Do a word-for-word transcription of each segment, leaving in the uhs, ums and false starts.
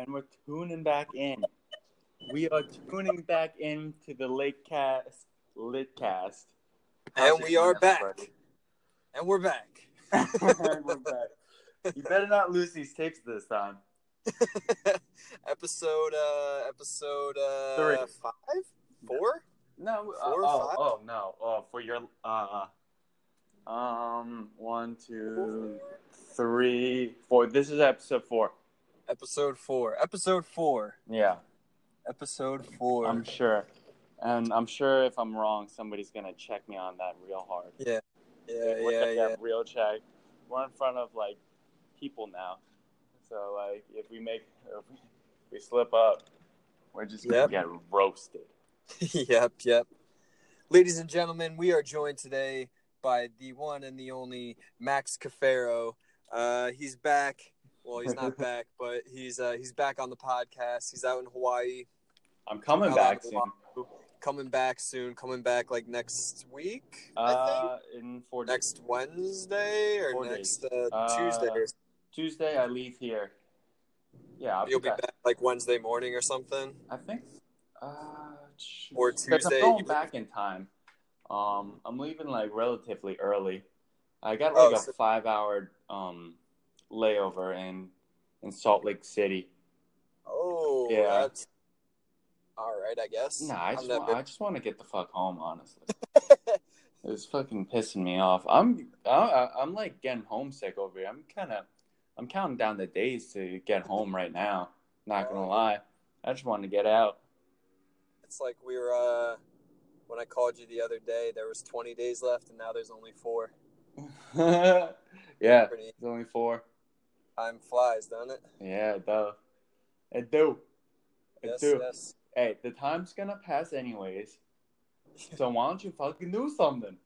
and we're tuning back in. We are tuning back into the Litecast, Litcast. And we are back. Everybody? And we're back. And we're back. You better not lose these tapes this time. episode, uh, episode, uh, Three. five? Four? No, uh, Four or oh, five? oh, no. Oh, for your, uh, um, one, two, three, four. This is episode four. Episode four. Episode four. Yeah. Episode four. I'm sure. And I'm sure if I'm wrong, somebody's going to check me on that real hard. Yeah. Yeah, We're yeah, gonna yeah. get real check. We're in front of, like, people now. So, like, if we make, if we, if we slip up, we're just going to Yep. get roasted. yep, yep. Ladies and gentlemen, we are joined today by the one and the only Max Cafaro. Uh, he's back. Well, he's not back, but he's uh, he's back on the podcast. He's out in Hawaii. I'm coming Out back on soon. Oahu. Coming back soon. Coming back like next week, I Uh, in four think. days. Next Wednesday or Four next days. uh, Uh, Tuesday. Or Tuesday, I leave here. Yeah, I'll You'll be be back. back like Wednesday morning or something. I think. Uh, Or because Tuesday, I'm going you- back in time. Um, I'm leaving like relatively early. I got Oh, like a so- five-hour um layover in in Salt Lake City. Oh, Yeah. that's all right, I guess. Nah, I I'm just never- want, I just want to get the fuck home. Honestly, it was fucking pissing me off. I'm I, I'm like getting homesick over here. I'm kind of I'm counting down the days to get home right now. Not gonna lie, I just want to get out. It's like we were uh, when I called you the other day. There was twenty days left, and now there's only four. Yeah, Pretty- it's only four. Time flies, doesn't it? Yeah, it does. It do. It Yes, do. yes. Hey, the time's gonna pass anyways. So why don't you fucking do something?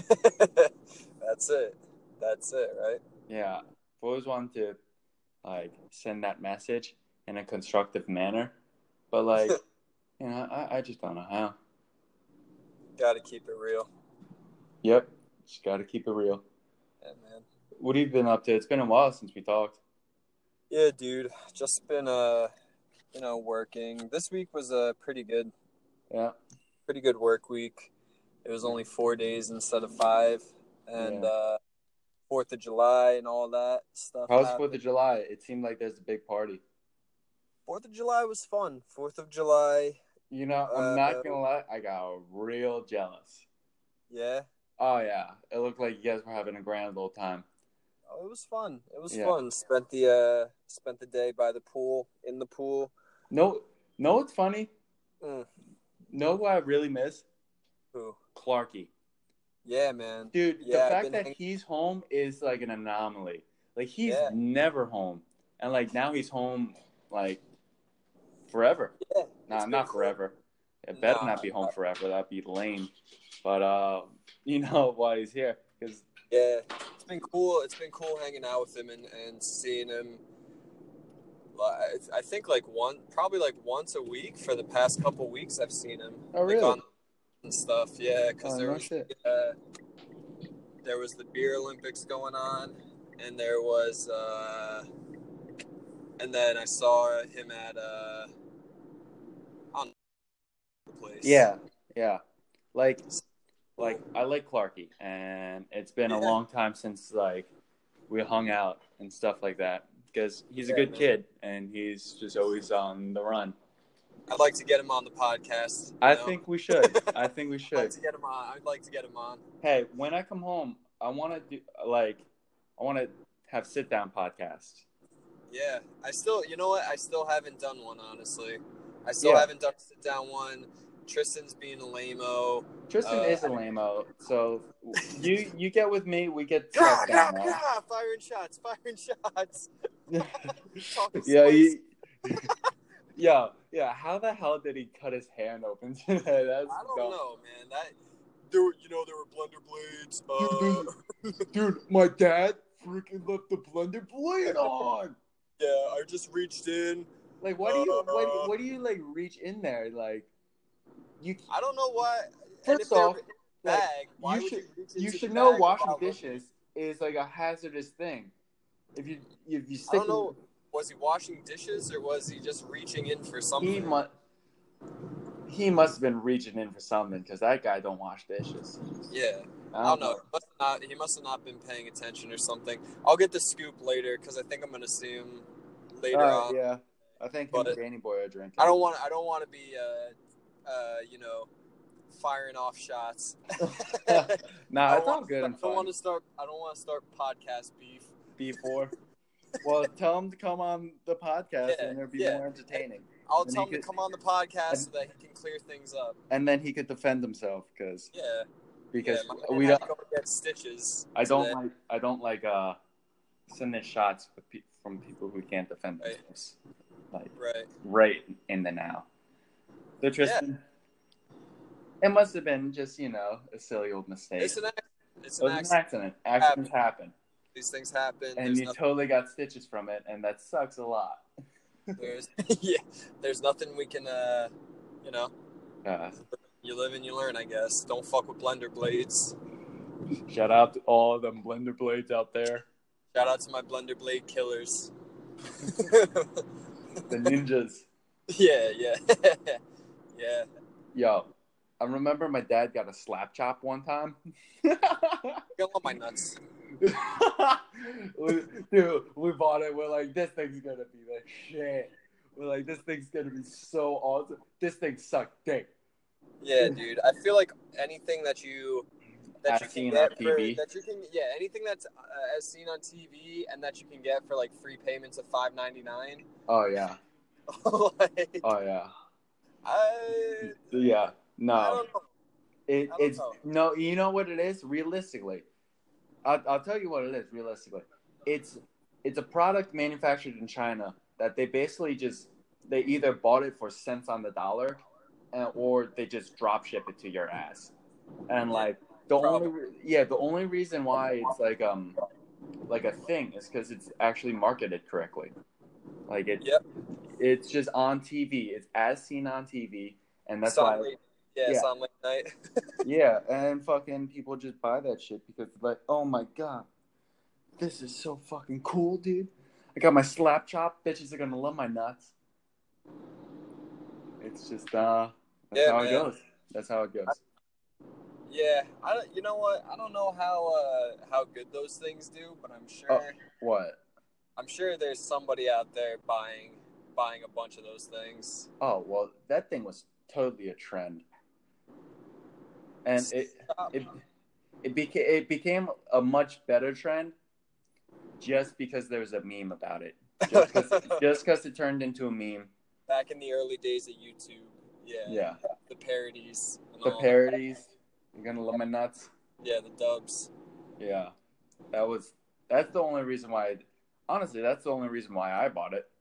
That's it. That's it, right? Yeah, I've always wanted to like send that message in a constructive manner, but like, you know, I, I just don't know how. Got to keep it real. Yep, just gotta keep it real. Yeah, man. What have you been up to? It's been a while since we talked. Yeah, dude. Just been uh, you know, working. This week was a uh, pretty good, Yeah. pretty good work week. It was only four days instead of five, and Yeah. uh, Fourth of July and all that stuff. How's happened. Fourth of July? It seemed like there's a big party. Fourth of July was fun. Fourth of July, You know, I'm Uh, not gonna lie, I got real jealous. yeah. Oh yeah, it looked like you guys were having a grand old time. Oh, it was fun. It was Yeah. fun. Spent the uh, spent the day by the pool, in the pool. No, no, it's funny. Mm. Know who I really miss? Who? Clarky. Yeah, man. Dude, Yeah, the I've fact been that hang- he's home is like an anomaly. Like he's Yeah. never home, and like now he's home like forever. Yeah. Nah, it's been not cool. forever. It better Nah, not be home not- forever. That'd be lame. But uh, you know why he's here? Because Yeah, it's been cool. It's been cool hanging out with him and, and seeing him. I I think like one, probably like once a week for the past couple weeks. I've seen him. Oh, like, really? on and stuff. Yeah, because Oh, there no was shit. uh, there was the beer Olympics going on, and there was uh, and then I saw him at uh, on the place. yeah, yeah, like like I like Clarky, and it's been a Yeah. long time since like we hung out and stuff like that. Because he's a Yeah, good man. kid, and he's just always on the run. I'd like to get him on the podcast. you I know? think we should. I think we I'd like should. to get him on. I'd like to get him on. Hey, when I come home, I want to do like I want to have sit down podcasts. Yeah, I still, you know what? I still haven't done one, honestly. I still Yeah. haven't done a sit down one. Tristan's being a lame-o. Tristan Uh, is a lame-o, so you you get with me, we get Gah, sit gah, down. gah, firing shots, firing shots. Talking yeah, spice. he, yeah, yeah. How the hell did he cut his hand open today? That's I don't dumb. know, man. That there were, you know, there were blender blades. Uh, Dude, my dad freaking left the blender blade on. yeah, I just reached in. Like, what do you, Uh, what, do you- what do you like reach in there? Like, you I don't know why. and first if they're off, in the like, bag, why you would should you reach you into should the know bag washing without looking? dishes is like a hazardous thing. If you if you I stick don't know. was he washing dishes or was he just reaching in for something? He must. He must have been reaching in for something because that guy don't wash dishes. Yeah. I I don't know. He must, have not, he must have not been paying attention or something. I'll get the scoop later because I think I'm gonna see him later Uh, on. yeah, I think him But and Danny Boy are drinking. I don't want. I don't want to be, uh, uh, you know, firing off shots. Nah, I it's don't all want, good I and don't fun. want to start. I don't want to start podcast beef. Before, well, tell him to come on the podcast Yeah, and it'll be yeah. more entertaining. I'll And tell him he to could- come on the podcast and- so that he can clear things up. And then he could defend himself because Yeah. because yeah, my man we had don't. to go get stitches. I don't today. like I don't like uh sending shots with pe- from people who can't defend Right. themselves. Like Right. right in the now. So Tristan, it must have been just you know a silly old mistake. It's an accident. It's It an was an accident. accident. Accidents happen, These things happen. and There's you nothing, totally got stitches from it, and that sucks a lot. there's yeah. There's nothing we can. Uh, you know. Uh, You live and you learn, I guess. Don't fuck with blender blades. shout out to all them blender blades out there, Shout out to my blender blade killers. the ninjas. yeah, yeah, yeah. Yo, I remember my dad got a slap chop one time. Get on my nuts. we, dude, we bought it. We're like, this thing's gonna be the shit. We're like, this thing's gonna be so awesome. This thing sucked dick. Yeah, dude. I feel like anything that you that As you can seen get on for, T V. that you can yeah anything that's uh, as seen on T V and that you can get for like free payments of five ninety nine. Oh yeah. like, Oh yeah. I Yeah. I No. don't know. It, I don't it's know. no. You know what it is? Realistically, I'll, I'll tell you what it is. Realistically, it's it's a product manufactured in China that they basically just they either bought it for cents on the dollar, and, or they just drop ship it to your ass. And like the Probably. only re- yeah the only reason why it's like um like a thing is because it's actually marketed correctly. Like it Yep. it's just on T V. It's as seen on T V, and that's It's on why. late, yeah, it's yeah. on late night. Yeah, and fucking people just buy that shit because like, oh my god, this is so fucking cool, dude. I got my slap chop. Bitches are gonna love my nuts. It's just uh, that's Yeah, how it man. goes. That's how it goes. Yeah, I don't- you know what? I don't know how uh, how good those things do, but I'm sure Oh. What? I'm sure there's somebody out there buying buying a bunch of those things. Oh well, that thing was totally a trend, and it Stop. it it became it became a much better trend just because there was a meme about it. Just because just because it turned into a meme. Back in the early days of YouTube, yeah, Yeah. the parodies, and The all parodies. You're gonna love my nuts. that. Yeah, the dubs. Yeah, that was. That's the only reason why. Honestly, that's the only reason why I bought it.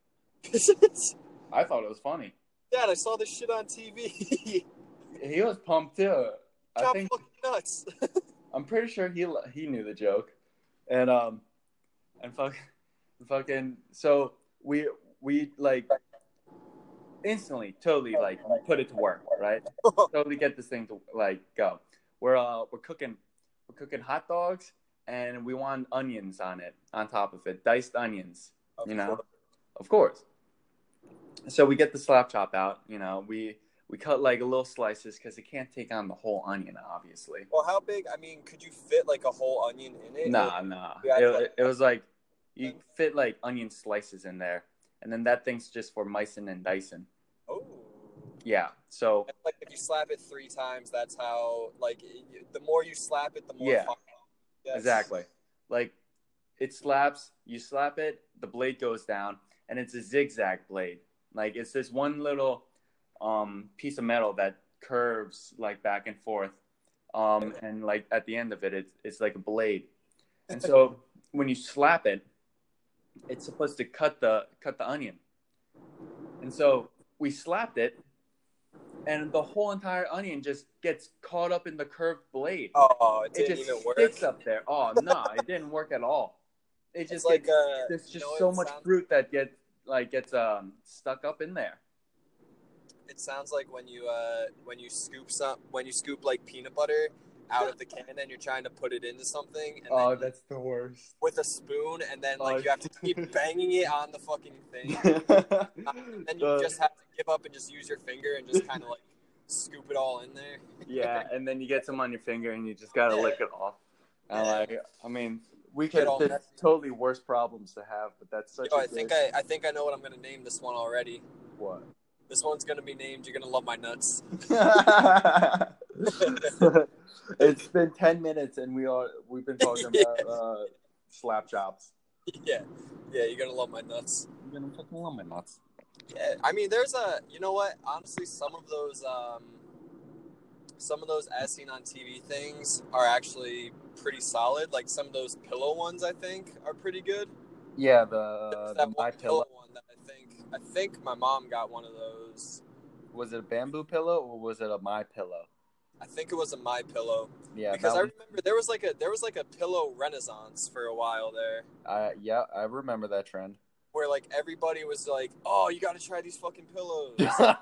I thought it was funny. Dad, I saw this shit on T V. He was pumped too. I Chop think fucking nuts. I'm pretty sure he he knew the joke, and um, and fuck, fucking. So we we like instantly, totally like put it to work, right? Totally get this thing to like go. We're uh we're cooking we're cooking hot dogs, and we want onions on it, on top of it, diced onions. Of You know, course. of course. So we get the slap chop out. You know, we we cut like little slices because it can't take on the whole onion, obviously. Well, how big? I mean, could you fit like a whole onion in it? Nah, Or- nah. Yeah, It, like- it, it was like you fit like onion slices in there, and then that thing's just for micing and dicing. Oh. Yeah. So And, like if you slap it three times, that's how like y- the more you slap it, the more. Yeah. fun- Yes. exactly, like it slaps. You slap it, the blade goes down, and it's a zigzag blade. Like it's this one little um, piece of metal that curves like back and forth, um, and like at the end of it, it's it's like a blade. And so when you slap it, it's supposed to cut the cut the onion. And so we slapped it, and the whole entire onion just gets caught up in the curved blade. Oh, it it didn't just even work. sticks up there. Oh no, it didn't work at all. It It's just like gets, uh, there's you just know, so it much sounds- fruit that gets like gets um stuck up in there. It sounds like when you uh when you scoop some when you scoop like peanut butter out of the can and you're trying to put it into something. And Oh, then that's the worst. with a spoon, and then like Oh. you have to keep banging it on the fucking thing. And then you Uh, just have to give up and just use your finger and just kind of like scoop it all in there. Yeah, and then you get some on your finger and you just gotta Yeah. lick it off. And Yeah. like, I mean, we Get could all there's messy. totally worse problems to have, but that's such Yo, a I good... think I, I think I know what I'm gonna name this one already. What? This one's gonna be named "You're Gonna Love My Nuts." It's been ten minutes and we are we've been talking Yeah. about uh, slap jobs. Yeah, yeah, you're gonna love my nuts. You're gonna fucking love my nuts. Yeah, I mean, there's a, you know what? Honestly, some of those, um, some of those as seen on T V things are actually pretty solid. Like some of those pillow ones, I think, are pretty good. Yeah, There's the that the one my pillow pillow. one that I think, I think my mom got one of those. Was it a bamboo pillow or was it a my pillow? I think it was a My Pillow. Yeah, because that I one- remember there was like a there was like a pillow renaissance for a while there, I yeah, I remember that trend. where like everybody was like, "Oh, you got to try these fucking pillows." Yeah,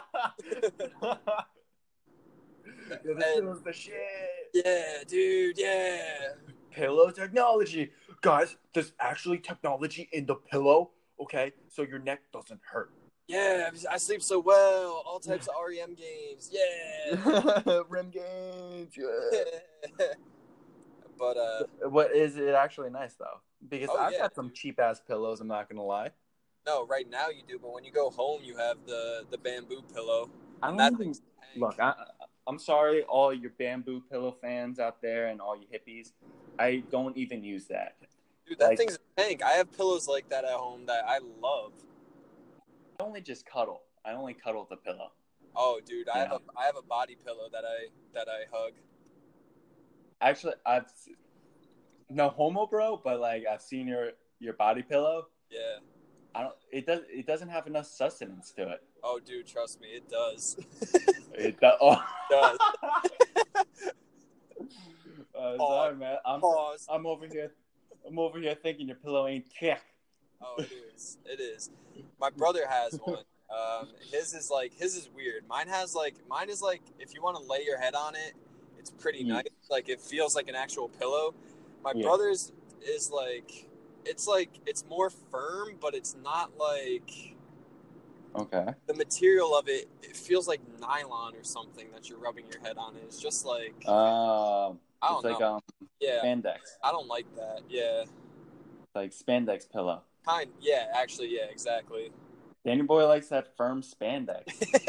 this And- was the shit. Yeah, dude. Yeah. Pillow technology. Guys, there's actually technology in the pillow, okay? So your neck doesn't hurt. Yeah, I sleep so well. All types of R E M games. Yeah. Rim games. Yeah. But uh, What is it actually nice though? Because Oh, I've yeah. got some cheap ass pillows. I'm not gonna lie. no, right now you do. But when you go home, you have the the bamboo pillow. I And don't that even thing's tank. look. I, I'm sorry, all your bamboo pillow fans out there and all you hippies. I don't even use that. Dude, that like- thing's a tank. I have pillows like that at home that I love. I only just cuddle. I only cuddle the pillow. Oh, dude, I have Yeah. a I have a body pillow that I that I hug. Actually, I've no homo, bro, but like I've seen your your body pillow. Yeah. I don't. It does. It doesn't have enough sustenance to it. Oh, dude, trust me, it does. It does. Oh. does. uh, sorry, man. I'm Pause. I'm over here. I'm over here thinking your pillow ain't check. Oh, it is. It is. My brother has one. Um, his is like his is weird. Mine has like mine is like if you want to lay your head on it, it's pretty Yeah. nice. Like it feels like an actual pillow. My Yeah. brother's is like it's like it's more firm, but it's not like Okay. the material of it. It feels like nylon or something that you're rubbing your head on. It's just like Um. I it's don't like know. um yeah, spandex, I don't like that. Yeah, like spandex pillow. kind. Yeah, actually, yeah, exactly. Danny Boy likes that firm spandex.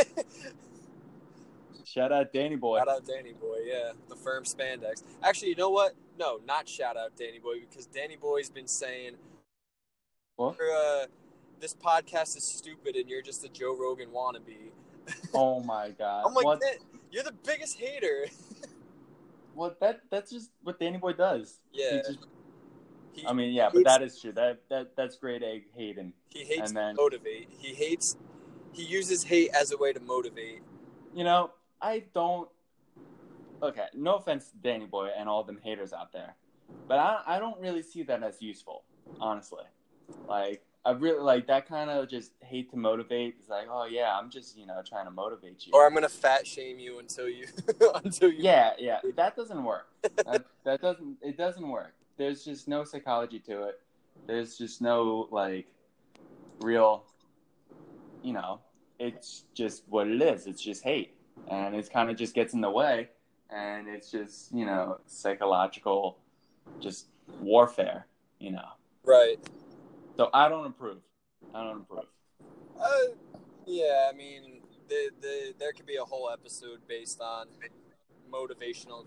Shout out Danny Boy. Shout out Danny Boy, yeah, the firm spandex. Actually, you know what? No, not shout out Danny Boy because Danny Boy's been saying, What? uh, "This podcast is stupid and you're just a Joe Rogan wannabe." Oh my god. I'm like, what? "Dan, you're the biggest hater." What that? That's just what Danny Boy does. Yeah. He just, He, I mean, yeah, he but hates, that is true. That that that's grade A hating. he hates and then- to motivate. He hates. He uses hate as a way to motivate. You know, I don't. Okay, no offense to Danny Boy and all them haters out there, but I I don't really see that as useful, honestly. Like I really like that kind of just hate to motivate. It's like, oh yeah, I'm just you know trying to motivate you. Or I'm gonna fat shame you until you until you. Yeah, yeah, that doesn't work. that, that doesn't. It doesn't work. There's just no psychology to it. There's just no like real. You know, it's just what it is. It's just hate, and it kind of just gets in the way, and it's just you know psychological, just warfare. You know, Right. so I don't approve. I don't approve. Uh, yeah, I mean, the, the, there could be a whole episode based on motivational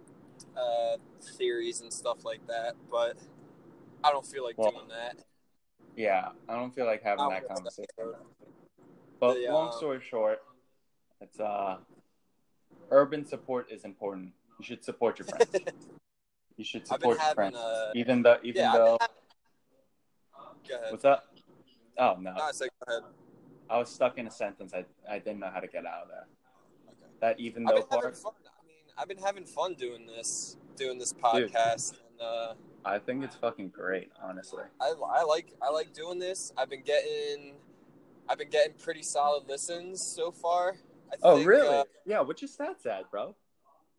uh, theories and stuff like that, but I don't feel like Well, doing that. Yeah, I don't feel like having Not that with this conversation. episode. But The, long uh, story short, it's uh, urban support is important. You should support your friends. You should I've been support your having friends, uh, even though even yeah. though. I've been having, go ahead. What's up? Oh no, No, I said go ahead. I was stuck in a sentence. I I didn't know how to get out of there. Okay. That even I've though been having part, fun. I mean, I've been having fun doing this, doing this podcast, and uh, I think it's fucking great, honestly. I, I like I like doing this. I've been getting I've been getting pretty solid listens so far. I Oh think, really? uh, yeah. What's your stats at, bro?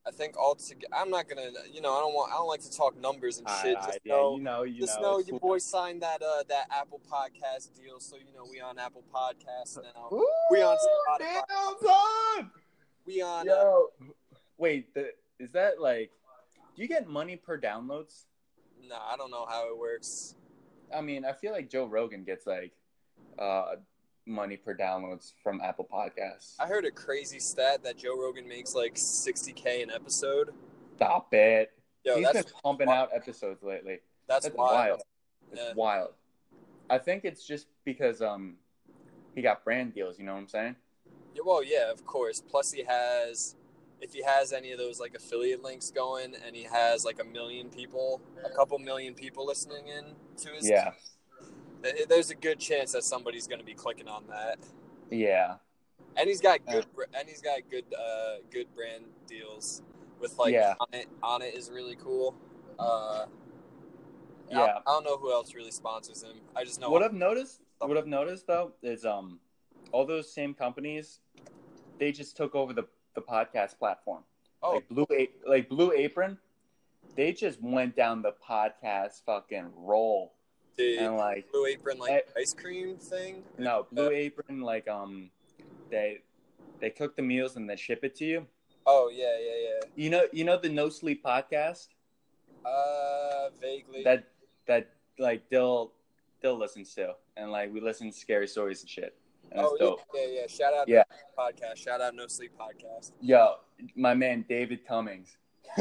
I think altogether, I'm not gonna, you know, I don't want, I don't like to talk numbers and shit. I, Just I, yeah, know, you know, you just know, know it's your cool. boy signed that uh that Apple Podcast deal, so you know we on Apple Podcasts now. Ooh, We on Spotify. damn, son! We on. Uh, Yo, wait, the, is that like? Do you get money per downloads? nah, I don't know how it works. I mean, I feel like Joe Rogan gets like uh, money per downloads from Apple Podcasts. I heard a crazy stat that Joe Rogan makes like sixty K an episode. Stop it. Yo, He's that's been pumping wild. out episodes lately. That's, That's wild. wild. It's Yeah. wild. I think it's just because um he got brand deals. You know what I'm saying? Yeah, well, yeah, of course. Plus, he has, if he has any of those like affiliate links going, and he has like a million people, a couple million people listening in to his. Yeah. th- There's a good chance that somebody's going to be clicking on that. Yeah. And he's got good, br- and he's got good, uh, good brand deals with like Yeah. on it. On it is really cool. Uh, I, Yeah. I don't know who else really sponsors him. I just know What I've noticed, what I've noticed though, is um, all those same companies, they just took over the, the podcast platform. Oh, Like Blue, A- like Blue Apron, they just went down the podcast fucking roll, the and like Blue Apron like eh, ice cream thing. no Blue Apron, like um, they they cook the meals and they ship it to you. Oh yeah, yeah, You know, you know the No Sleep podcast yeah. Uh, vaguely. that that like Dill Dill listens to, and like we listen to scary stories and shit. And Oh it's yeah, dope. yeah, yeah. Shout out Yeah. No Sleep Podcast. Shout out No Sleep Podcast. Yo, my man David Cummings.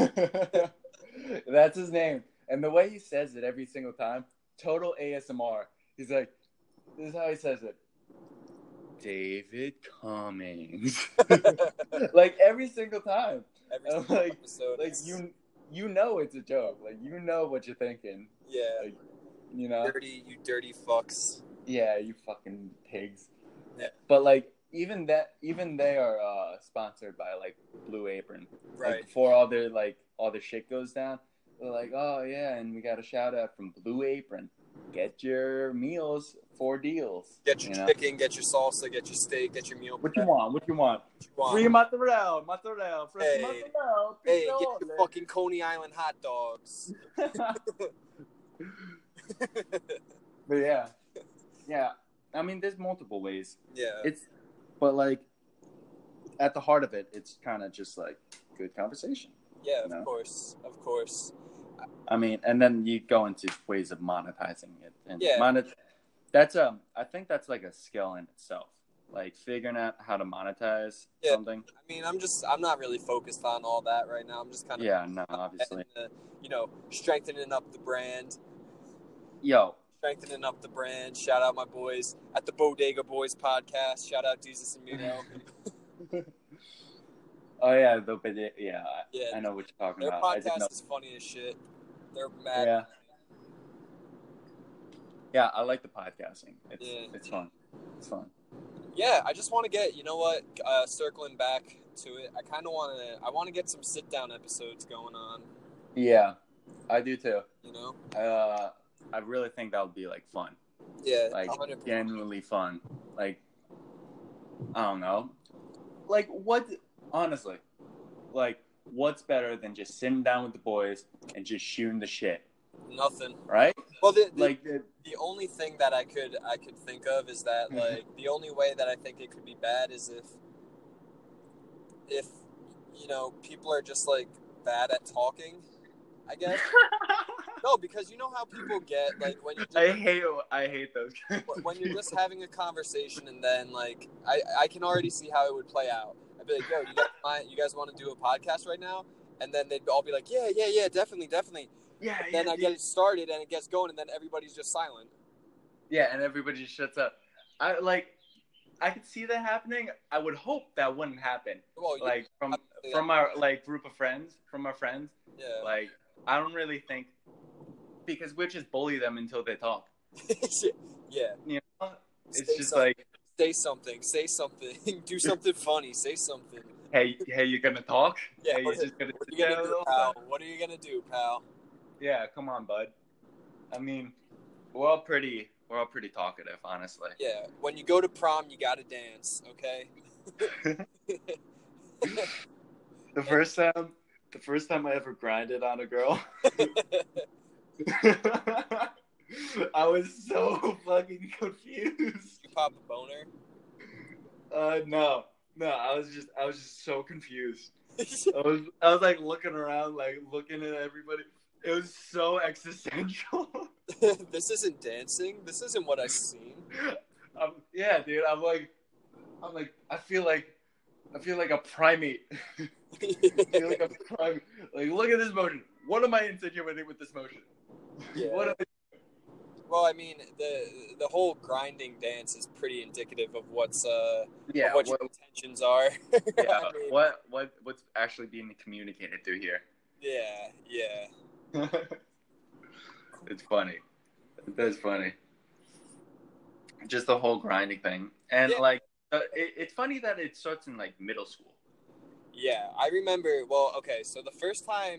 That's his name. And the way he says it every single time, total A S M R. He's like, this is how he says it. David Cummings. Like every single time. Every I'm single like, episode. like is- you you know it's a joke. Like you know what you're thinking. yeah, Like, you know? dirty, you dirty fucks. Yeah, you fucking pigs. Yeah. But like even that even they are uh sponsored by like Blue Apron. Right. Like before all their like all their shit goes down, they're like, oh yeah, and we got a shout out from Blue Apron. Get your meals for deals. Get your you know? chicken, get your salsa, get your steak, get your meal. What you prep, want? What you want? what you want. Free mozzarella, mozzarella, fresh Hey. mozzarella. Hey, pizza get ole. your fucking Coney Island hot dogs. But yeah, yeah. I mean, there's multiple ways. Yeah. It's, but like, at the heart of it, it's kind of just like good conversation. yeah, of no. course. Of course. I mean, and then you go into ways of monetizing it, and Yeah. monet. That's um, I think that's like a skill in itself, like figuring out how to monetize Yeah. something. I mean, I'm just, I'm not really focused on all that right now. I'm just kind of, Yeah, no, obviously. uh, you know, strengthening up the brand. Yo, Strengthening up the brand. Shout out my boys at the Bodega Boys podcast. Shout out Jesus and Mino. oh yeah, the video. Yeah, Yeah, I know what you're talking their about. I didn't know. podcast is funny as shit. They're mad. Yeah, yeah, I like the podcasting. It's Yeah. it's fun. It's fun. Yeah, I just want to get, you know what, uh, circling back to it, I kind of want to, I want to get some sit-down episodes going on, Yeah, I do too. you know? Uh, I really think that would be like fun. Yeah, Like one hundred percent. genuinely fun. Like I don't know. Like what? Honestly, like what's better than just sitting down with the boys and just shooting the shit, Nothing. right? Well, the, the, Like the, the only thing that I could, I could think of is that, Mhm. like, the only way that I think it could be bad is if, if, you know, people are just, like, bad at talking, I guess. No, because you know how people get, like, when you're I just, hate I hate those. kinds of when you're just people. having a conversation and then, like, I, I can already see how it would play out. I'd be like, yo, you guys, mind- you guys want to do a podcast right now? And then they'd all be like, yeah, yeah, yeah, definitely, definitely. Yeah, And then yeah, I get it started and it gets going and then everybody's just silent. yeah, and everybody just shuts up. I like. I could see that happening. I would hope that wouldn't happen. Well, you- Like from I'd say from our like group of friends, from our friends. yeah. Like I don't really think because we just bully them until they talk. yeah. You know, it's Say just something. like, Say something. Say something. Do something funny. Say something. hey, hey, you're gonna talk? Yeah. Hey, What, you're just gonna what are sit you there gonna the do, whole pal? time? What are you gonna do, pal? Yeah, come on, bud. I mean, we're all pretty, we're all pretty talkative, honestly. Yeah. When you go to prom, you gotta dance. Okay. The first time, the first time I ever grinded on a girl, I was so fucking confused. You pop a boner? Uh, no, no. I was just, I was just so confused. I was, I was like looking around, like looking at everybody. It was so existential. This isn't dancing. This isn't what I've seen. Um, yeah, dude. I'm like, I'm like, I feel like, I feel like a primate. I feel like a primate. Like, look at this motion. What am I insinuating with this motion? Yeah. What am I- Well, I mean, the the whole grinding dance is pretty indicative of what's uh yeah, of what, what, your intentions are. yeah. I mean, what what what's actually being communicated through here? Yeah, yeah. It's funny. That's funny. Just the whole grinding thing, and Yeah. like, uh, it, it's funny that it starts in like middle school. Yeah, I remember. Well, okay, so the first time,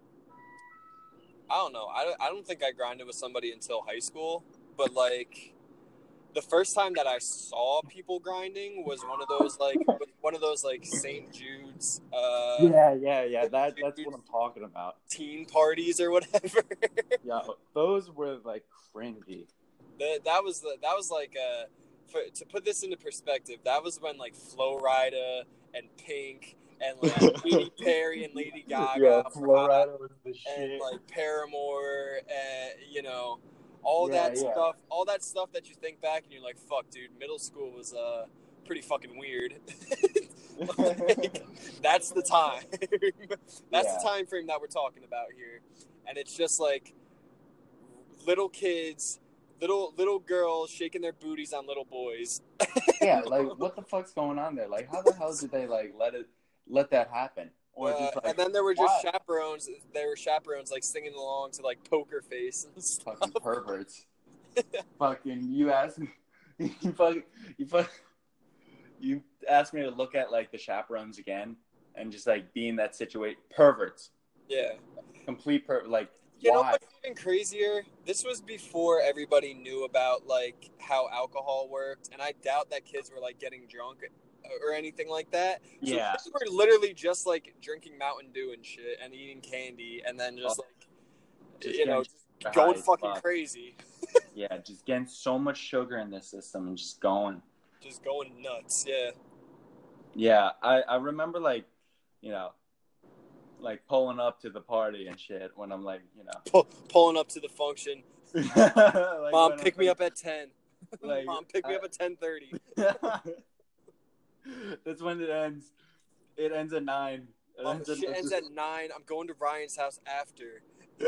I don't know. I don't, I don't think I grinded with somebody until high school, but like the first time that I saw people grinding was one of those like one of those like Saint Jude's uh yeah, yeah, yeah. That that's what I'm talking about. teen parties or whatever. Yeah, those were like cringy. that that was the that was like uh for, to put this into perspective, that was when like Flo Rida and Pink and like Katy Perry and Lady Gaga, Yeah, were Flo hot, Rida was the and shit. like Paramore, and you know, all Yeah, that yeah. stuff, all that stuff that you think back and you're like, fuck, dude, middle school was uh pretty fucking weird. Like, that's the time. That's Yeah. the time frame that we're talking about here, and it's just like little kids. Little little girls shaking their booties on little boys. Yeah, like what the fuck's going on there? Like, how the hell did they like let it let that happen? Or Uh, just like, and then there were just why? chaperones. There were chaperones like singing along to like Poker Face and stuff. Fucking perverts. Fucking you asked me, you fucking you fuck, you asked me to look at like the chaperones again and just like be in that situation. Perverts, Yeah. complete per like. You know Why? what's even crazier? This was before everybody knew about like how alcohol worked, and I doubt that kids were like getting drunk or anything like that. So Yeah. kids were literally just like drinking Mountain Dew and shit, and eating candy, and then just Oh, like just you know getting just high going as fucking fuck. crazy, Yeah, just getting so much sugar in the system and just going. just going nuts. Yeah. Yeah, I I remember like, you know, like pulling up to the party and shit when I'm like, you know, Pull, pulling up to the function. like Mom, when pick I'm me like, up at ten. like, Mom, pick me I- up at ten thirty. That's when it ends. It ends at nine. It Mom, ends the at- shit ends at nine. I'm going to Ryan's house after.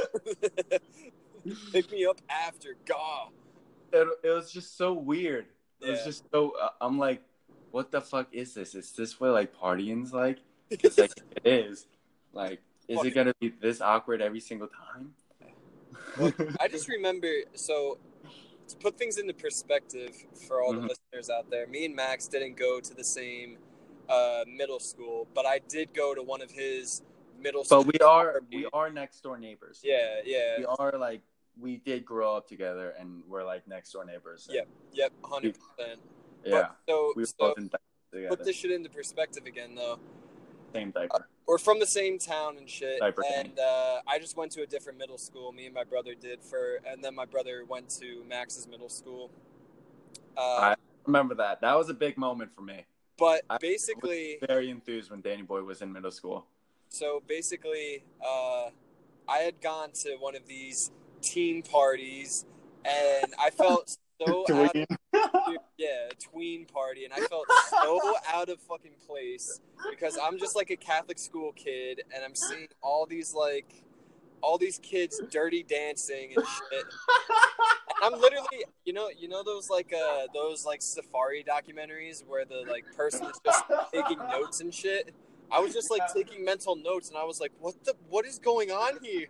Pick me up after. God. It, it was just so weird. It was Yeah. just so. Uh, I'm like, what the fuck is this? Is this what like partying's like? It's like it is. Like, is Fuck it it. gonna be this awkward every single time? Well, I just remember, so to put things into perspective for all Mhm. the listeners out there, me and Max didn't go to the same uh, middle school, but I did go to one of his middle school. But we are we are next door neighbors. Yeah, yeah. We are like we did grow up together and we're like next door neighbors. And, Yep, yep, one hundred percent. yeah. But, so, We were so both in together. put this shit into perspective again, though. Same diaper. We're from the same town and shit, Diaper and uh, I just went to a different middle school. Me and my brother did for, and then my brother went to Max's middle school. Uh, I remember that. That was a big moment for me. but I basically, was very enthused when Danny Boy was in middle school. so basically, uh, I had gone to one of these teen parties, and I felt so out of, yeah, a tween party, and I felt so out of fucking place because I'm just like a Catholic school kid, and I'm seeing all these like, all these kids dirty dancing and shit. And I'm literally, you know, you know those like uh those like safari documentaries where the like person is just taking notes and shit. I was just like taking mental notes, and I was like, what the, what is going on here?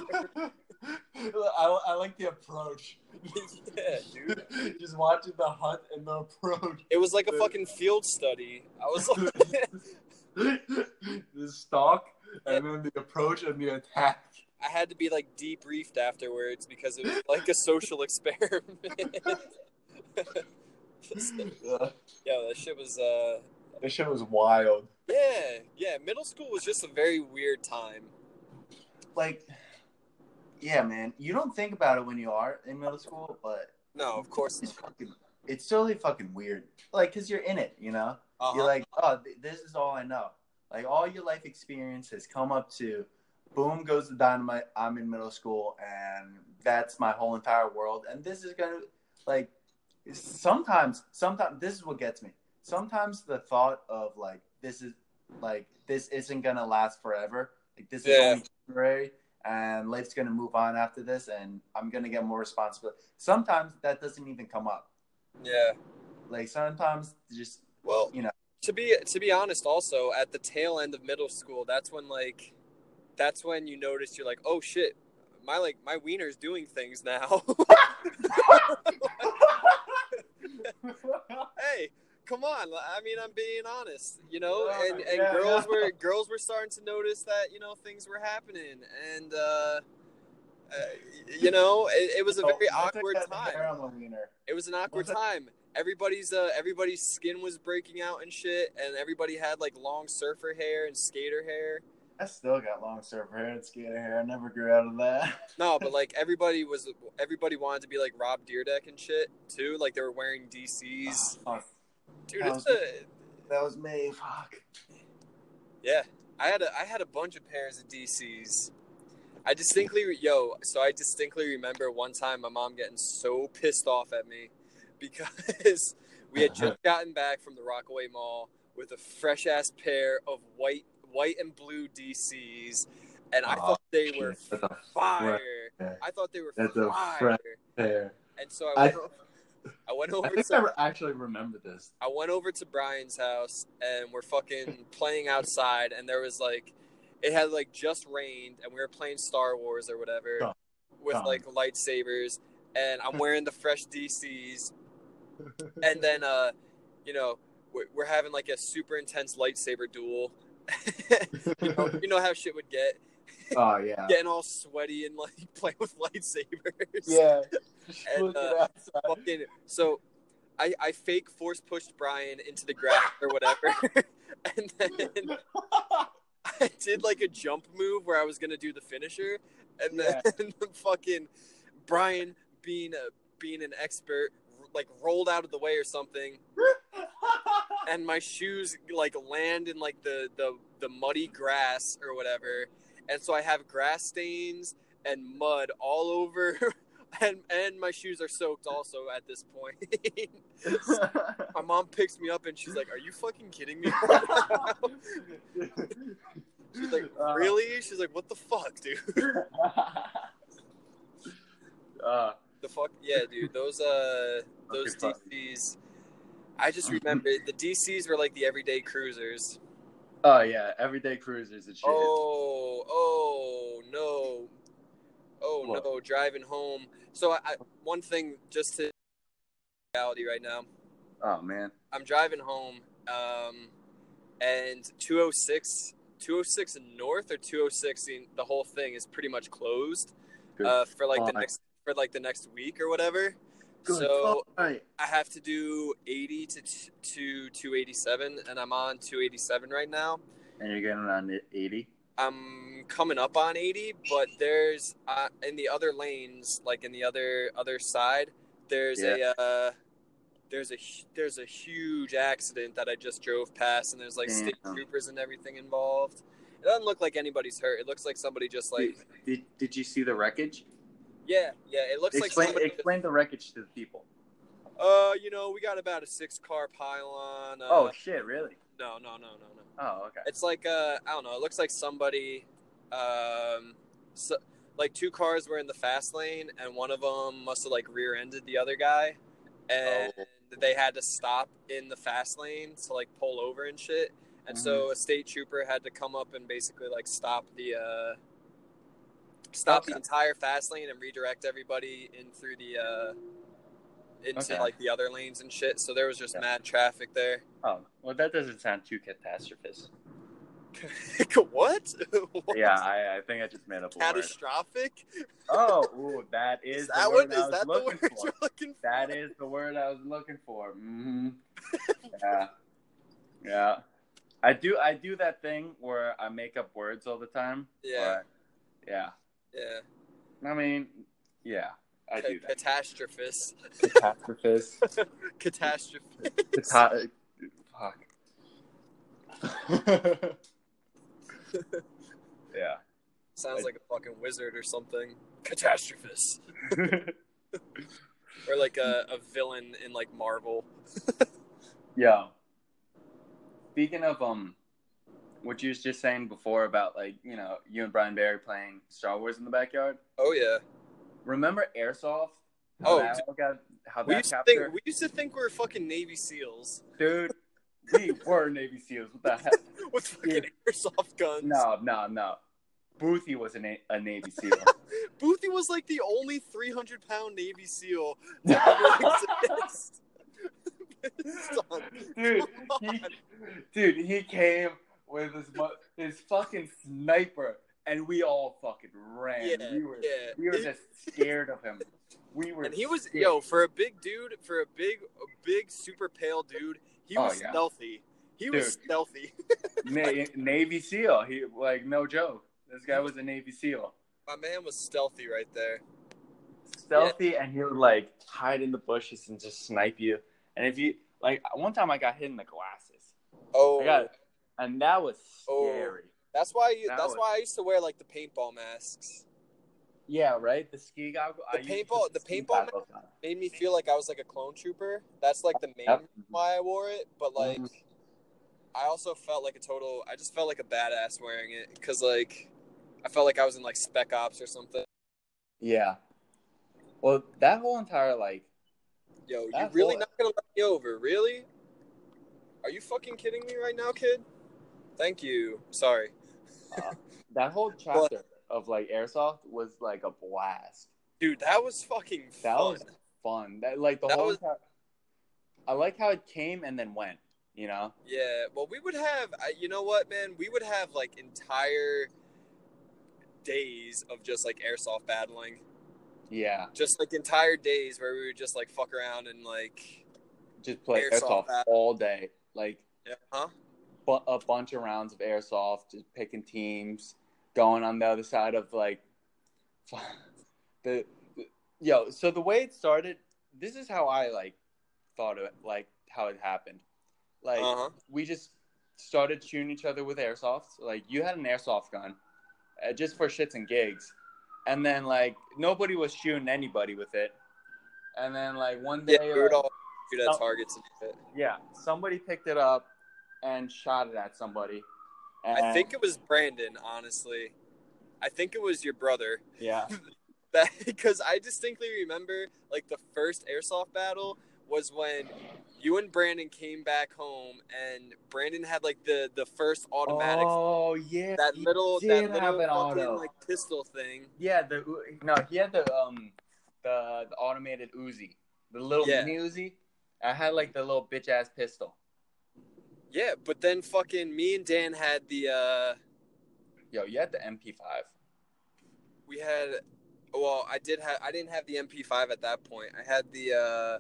I, I like the approach. Yeah, dude. Just watching the hunt and the approach. It was like a fucking field study. I was like, The stalk and then the approach and the attack. I had to be like debriefed afterwards because it was like a social experiment. Yeah. Yeah, that shit was, uh, This shit was wild. yeah, yeah. Middle school was just a very weird time. like, yeah, man. You don't think about it when you are in middle school, but No, of course it's not. fucking, it's totally fucking weird. Like, cause you're in it, you know. Uh-huh. You're like, oh, th- this is all I know. Like, all your life experience has come up to, boom goes the dynamite. I'm in middle school, and that's my whole entire world. And this is gonna, like, sometimes, sometimes this is what gets me. Sometimes the thought of like, this is like, this isn't gonna last forever. Like, this is Yeah. only temporary, and life's gonna move on after this, and I'm gonna get more responsibility. Sometimes that doesn't even come up. Yeah. Like, sometimes just, Well, you know. to be to be honest, also at the tail end of middle school, that's when like, that's when you notice you're like, oh shit, my like my wiener's doing things now. Hey, come on. I mean, I'm being honest, you know, and, and Yeah, girls yeah. were girls were starting to notice that, you know, things were happening, and uh, uh you know, it, it was a So, very once I awkward got the hair time. on the wiener, It was an awkward once I- time. Everybody's uh everybody's skin was breaking out and shit, and everybody had like long surfer hair and skater hair. I still got long surfer hair and skater hair. I never grew out of that. No, but like everybody was everybody wanted to be like Rob Dyrdek and shit too. Like they were wearing D Cs. Oh, Dude, that it's was- a that was me. Fuck. yeah. I had a I had a bunch of pairs of D Cs. I distinctly yo, so I distinctly remember one time my mom getting so pissed off at me because we had just gotten back from the Rockaway Mall with a fresh ass pair of white white and blue D Cs, and I Oh, thought they shit. were That's a fire. pair. I thought they were That's a fire. fresh hair. And so I I, went, I went I over think to I actually remember this. I went over to Brian's house, and we're fucking playing outside, and there was like, it had like just rained, and we were playing Star Wars or whatever Dumb. with Dumb. like lightsabers, and I'm wearing the fresh D Cs, and then uh, you know, we're, we're having like a super intense lightsaber duel. you know, you know how shit would get. Oh, yeah. Getting all sweaty and like playing with lightsabers. Yeah. And, uh, fucking, so I, I fake force pushed Brian into the grass or whatever, and then I did like a jump move where I was gonna do the finisher, and then Yeah. fucking Brian, being a being an expert, like rolled out of the way or something, and my shoes like land in like the the the muddy grass or whatever, and so I have grass stains and mud all over. And and my shoes are soaked also at this point. My mom picks me up and she's like, "Are you fucking kidding me?" She's like, "Really?" She's like, "What the fuck, dude?" uh, The fuck, yeah, dude. Those uh, those Okay, D Cs. I just remember the D Cs were like the everyday cruisers. oh yeah, everyday cruisers and shit. Oh, oh no, oh What? no, driving home. So I, I one thing just to reality right now. Oh man. I'm driving home, um, and two oh six, two oh six North or two oh six, the whole thing is pretty much closed uh, for like the Good next for like the next week or whatever. Good So fight. I have to do eighty to t- to two eighty-seven, and I'm on two eighty-seven right now. And you're getting on eighty. I'm coming up on eighty, but there's uh, in the other lanes, like in the other other side, there's Yeah. a uh, there's a there's a huge accident that I just drove past, and there's like Damn. state troopers and everything involved. It doesn't look like anybody's hurt. It looks like somebody just like Did, did, did you see the wreckage? yeah yeah. It looks Explain like somebody explain the wreckage to the people. uh you know we got about a six car pylon. Uh, Oh shit! Really? no no no no no. Oh okay. It's like uh, I don't know. It looks like somebody, um, so, like two cars were in the fast lane, and one of them must have like rear-ended the other guy, and Oh. they had to stop in the fast lane to like pull over and shit. And so a state trooper had to come up and basically like stop the uh, stop Okay. the entire fast lane and redirect everybody in through the uh, into Okay. like the other lanes and shit. So there was just Yeah. mad traffic there. Oh well, that doesn't sound too catastrophist. What? What? Yeah, I, I think I just made up a word. Catastrophic? Oh, ooh, that is, Is the that word what? I Is was that the looking word for. you're looking for? That is the word I was looking for. Mm-hmm. Yeah, yeah. I do. I do that thing where I make up words all the time. Yeah. where Yeah. Yeah. I mean, yeah, I Ca- do that. Catastrophist. Catastrophist. Catastrophist. Cata- Fuck. Yeah. Sounds I- like a fucking wizard or something. Catastrophist. Or like a, a villain in like Marvel. Yeah. Speaking of um, what you was just saying before about like you know you and Brian Barry playing Star Wars in the backyard. Oh yeah. Remember Airsoft? How Oh, that dude, all got how we that used to chapter? think we used to think we were fucking Navy SEALs Dude, we were Navy SEAls. What the hell? with fucking Dude. airsoft guns. No, no, no. Boothie was a, Na- a Navy SEAL. Boothie was like the only three hundred pound Navy SEAL to ever exist. Son, dude, come he, on. dude, he came with his mu- his fucking sniper, and we all fucking ran. Yeah, we were, yeah. we were just scared of him. We were, And he was scared. yo for a big dude, for a big, a big super pale dude. He Oh, was yeah. stealthy. He was Dude. stealthy. Na- Navy SEAL. He like no joke. This guy was a Navy SEAL. My man was stealthy right there. Stealthy, and he would like hide in the bushes and just snipe you. And if you like, one time I got hit in the glasses. Oh, I got, and that was Oh. scary. that's why. You, That that's was- why I used to wear like the paintball masks. Yeah, right. The ski goggle. The I used paintball- to the ski paintball goggles on. Made me feel like I was like a clone trooper. That's like the main Yep. reason why I wore it. But like, Mhm. I also felt like a total. I just felt like a badass wearing it because like, I felt like I was in like Spec Ops or something. Yeah. Well, that whole entire like, Yo, you That really whole- not gonna let me over? Really? Are you fucking kidding me right now, kid? Thank you. Sorry. uh, that whole chapter of like airsoft was like a blast. Dude, that was fucking That fun. was fun. That like the That whole. was- entire, I like how it came and then went. You know. Yeah, well, we would have, I- you know what, man? We would have like entire days of just like airsoft battling. Yeah. Just like entire days where we would just like fuck around and like, Just play Airsoft airsoft, battle. all day. Like yeah, huh? bu- a bunch of rounds of airsoft, just picking teams, going on the other side of like the, the yo. So the way it started, this is how I like thought of it, like how it happened. Like Uh huh. we just started shooting each other with airsoft. Like you had an airsoft gun, uh, just for shits and gigs, and then like nobody was shooting anybody with it. And then like one day, Yeah, we would like, all shoot at no- targets and shit. yeah, somebody picked it up and shot it at somebody. And, I think it was Brandon, honestly. I think it was your brother. yeah, That because I distinctly remember like the first airsoft battle was when you and Brandon came back home and Brandon had like the the first automatic Oh yeah, that he little did that have little an fucking auto. like pistol thing. Yeah, the no, he had the um the, the automated Uzi, the little Yeah. mini Uzi. I had like the little bitch ass pistol. Yeah, but then fucking me and Dan had the uh Yo, you had the M P five. we had well, I did have I didn't have the M P five at that point. I had the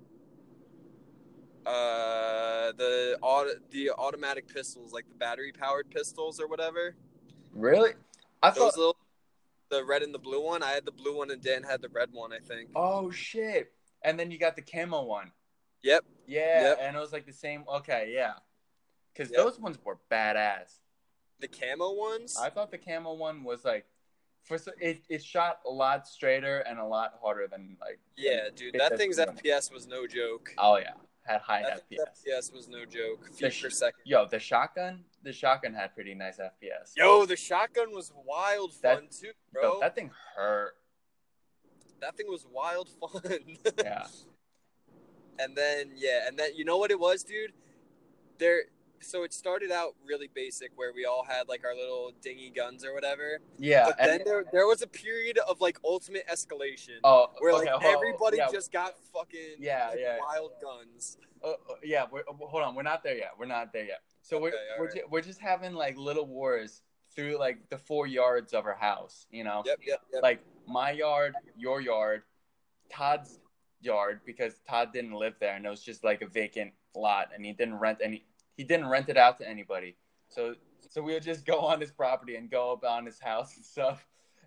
uh uh the auto the automatic pistols, like the battery powered pistols or whatever. Really? I Those thought. little the red and the blue one. I had the blue one and Dan had the red one, I think. Oh shit! And then you got the camo one. Yep. Yeah, Yep. and it was like the same. Okay, yeah. Because Yep. those ones were badass. The camo ones? I thought the camo one was like, for so- it it shot a lot straighter and a lot harder than like. Yeah, dude. It That does thing's feel- F P S was no joke. Oh yeah, had high That F P thing's S. F P S was no joke. The Feet sh- per second. Yo, the shotgun, the shotgun had pretty nice F P S. Yo, the shotgun was wild That- fun too, Yo, bro. that thing hurt. That thing was wild fun. Yeah. And then yeah, and then you know what it was, dude? There so it started out really basic where we all had like our little dingy guns or whatever. Yeah. But and- then there there was a period of like ultimate escalation. oh, Where like okay, hold on, everybody yeah, just got fucking Yeah, like, yeah. wild guns. uh, uh, yeah. We're, uh, hold on, we're not there yet. We're not there yet. So we're Okay, all we're, right. ju- we're just having like little wars through like the four yards of our house. You know. Yep, yep, yep. Like my yard, your yard, Todd's yard, because Todd didn't live there and it was just like a vacant lot and he didn't rent any he didn't rent it out to anybody. So so we would just go on his property and go up on his house and stuff.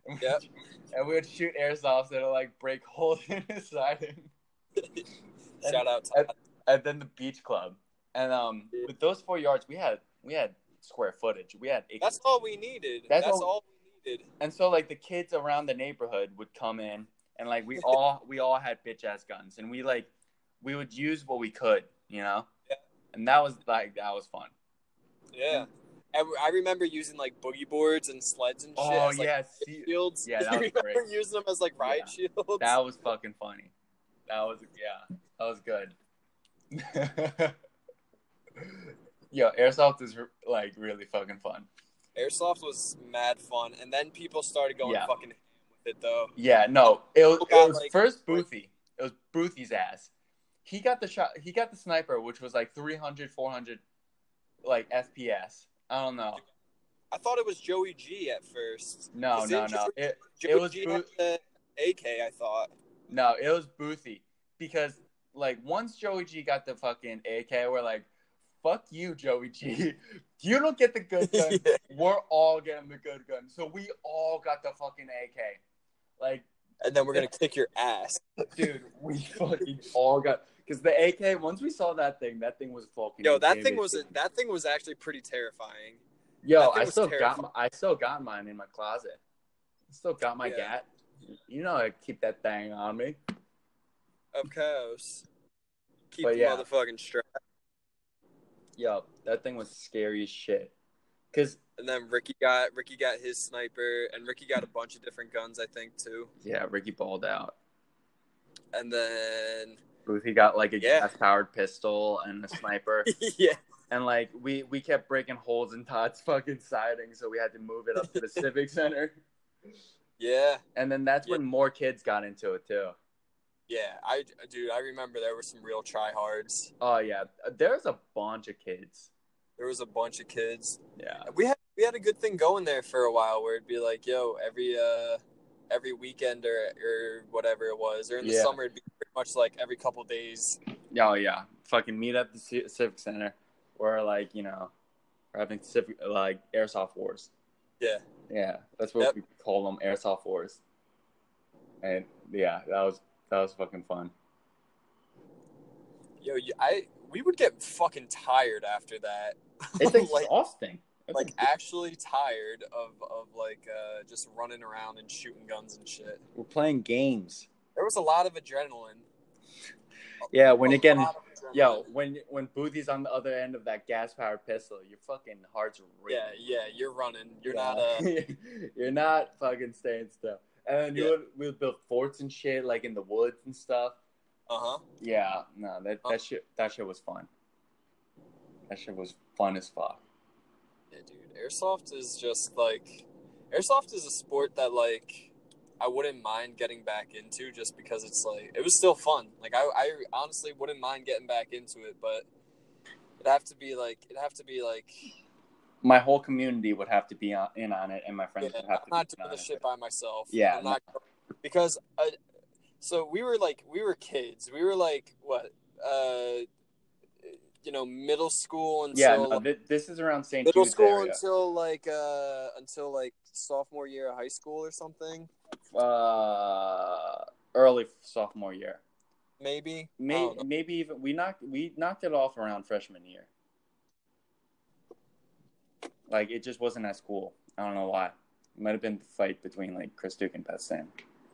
Yep. And we would shoot airsofts that'll like break holes in his siding. Shout out and, Todd. and then the beach club. And um, with those four yards, we had we had square footage. We had That's all we needed. That's That's, all- all we needed. And so like the kids around the neighborhood would come in, and like we all we all had bitch ass guns, and we like we would use what we could, you know. Yeah. And that was like that was fun. Yeah. And I remember using like boogie boards and sleds and shit. Oh as, like, yeah, see, shields. yeah, that You was remember great. using them as like riot Yeah. shields. That was fucking funny. That was yeah, that was good. Yo, airsoft is like really fucking fun. Airsoft was mad fun, and then people started going Yeah. fucking ham with it though. Yeah, no, it was, People it got, was like- first Boothie. It was Boothie's ass. He got the shot. He got the sniper, which was like three hundred, four hundred, like F P S. I don't know. I thought it was Joey G at first. No, Is no, it no. Joey- It Joey it was G Booth- had the A K, I thought. no, it was Boothie because like once Joey G got the fucking A K, we're like, fuck you, Joey G. You don't get the good gun. Yeah. We're all getting the good gun. So we all got the fucking A K. Like, And then we're gonna kick your ass. dude, we fucking all got because the A K. Once we saw that thing, that thing was fucking. Yo, that thing intimidating. was that thing was actually pretty terrifying. Yo, that thing I was still terrifying. got my, I still got mine in my closet. I still got my Yeah. gat. You know I keep that thing on me. Of course. Keep But the yeah. motherfucking strap. Yo, that thing was scary as shit. Cause And then Ricky got Ricky got his sniper, and Ricky got a bunch of different guns, I think, too. yeah, Ricky balled out. And then He got like a Yeah. gas powered pistol and a sniper. yeah, And like we we kept breaking holes in Todd's fucking siding, so we had to move it up to the civic center. yeah, And then that's when more kids got into it too. yeah. I dude, I remember there were some real tryhards. Oh yeah, there's a bunch of kids. There was a bunch of kids. Yeah, We had we had a good thing going there for a while, where it'd be like, yo, every uh every weekend or or whatever it was, or in the Yeah. summer, it'd be pretty much like every couple days. oh yeah. Fucking meet at the ci- civic center, or like you know, we're having civic like airsoft wars. Yeah, Yeah, that's what Yep. we call them, airsoft wars. And yeah, that was that was fucking fun. yo, you, I we would get fucking tired after that. It's like exhausting. It's like actually tired of of like uh, just running around and shooting guns and shit. we're playing games. There was a lot of adrenaline. Yeah, when A again, lot of adrenaline. yo, when when Boothy's on the other end of that gas powered pistol, your fucking heart's racing. Yeah, yeah, you're running. You're Yeah. not uh You're not fucking staying still. And then you Yeah. would we would build forts and shit like in the woods and stuff. uh-huh. Yeah, no, that that shit that shit was fun. That shit was fun as fuck. Yeah, dude. Airsoft is just like airsoft is a sport that like I wouldn't mind getting back into just because it's like it was still fun. Like I I honestly wouldn't mind getting back into it, but it'd have to be like it'd have to be like My whole community would have to be on, in on it, and my friends yeah, would have to I'm not be in doing on this it. shit by myself. Yeah, I'm not because I, so we were like we were kids. We were like what uh you know middle school until Yeah, no, th- this is around Saint middle Jude's school area. until like uh until like sophomore year of high school or something. Uh, early sophomore year. Maybe. I Maybe, don't know. maybe even we knocked we knocked it off around freshman year. Like it just wasn't as cool. I don't know why. It might have been the fight between like Chris Duke and Pat Sam.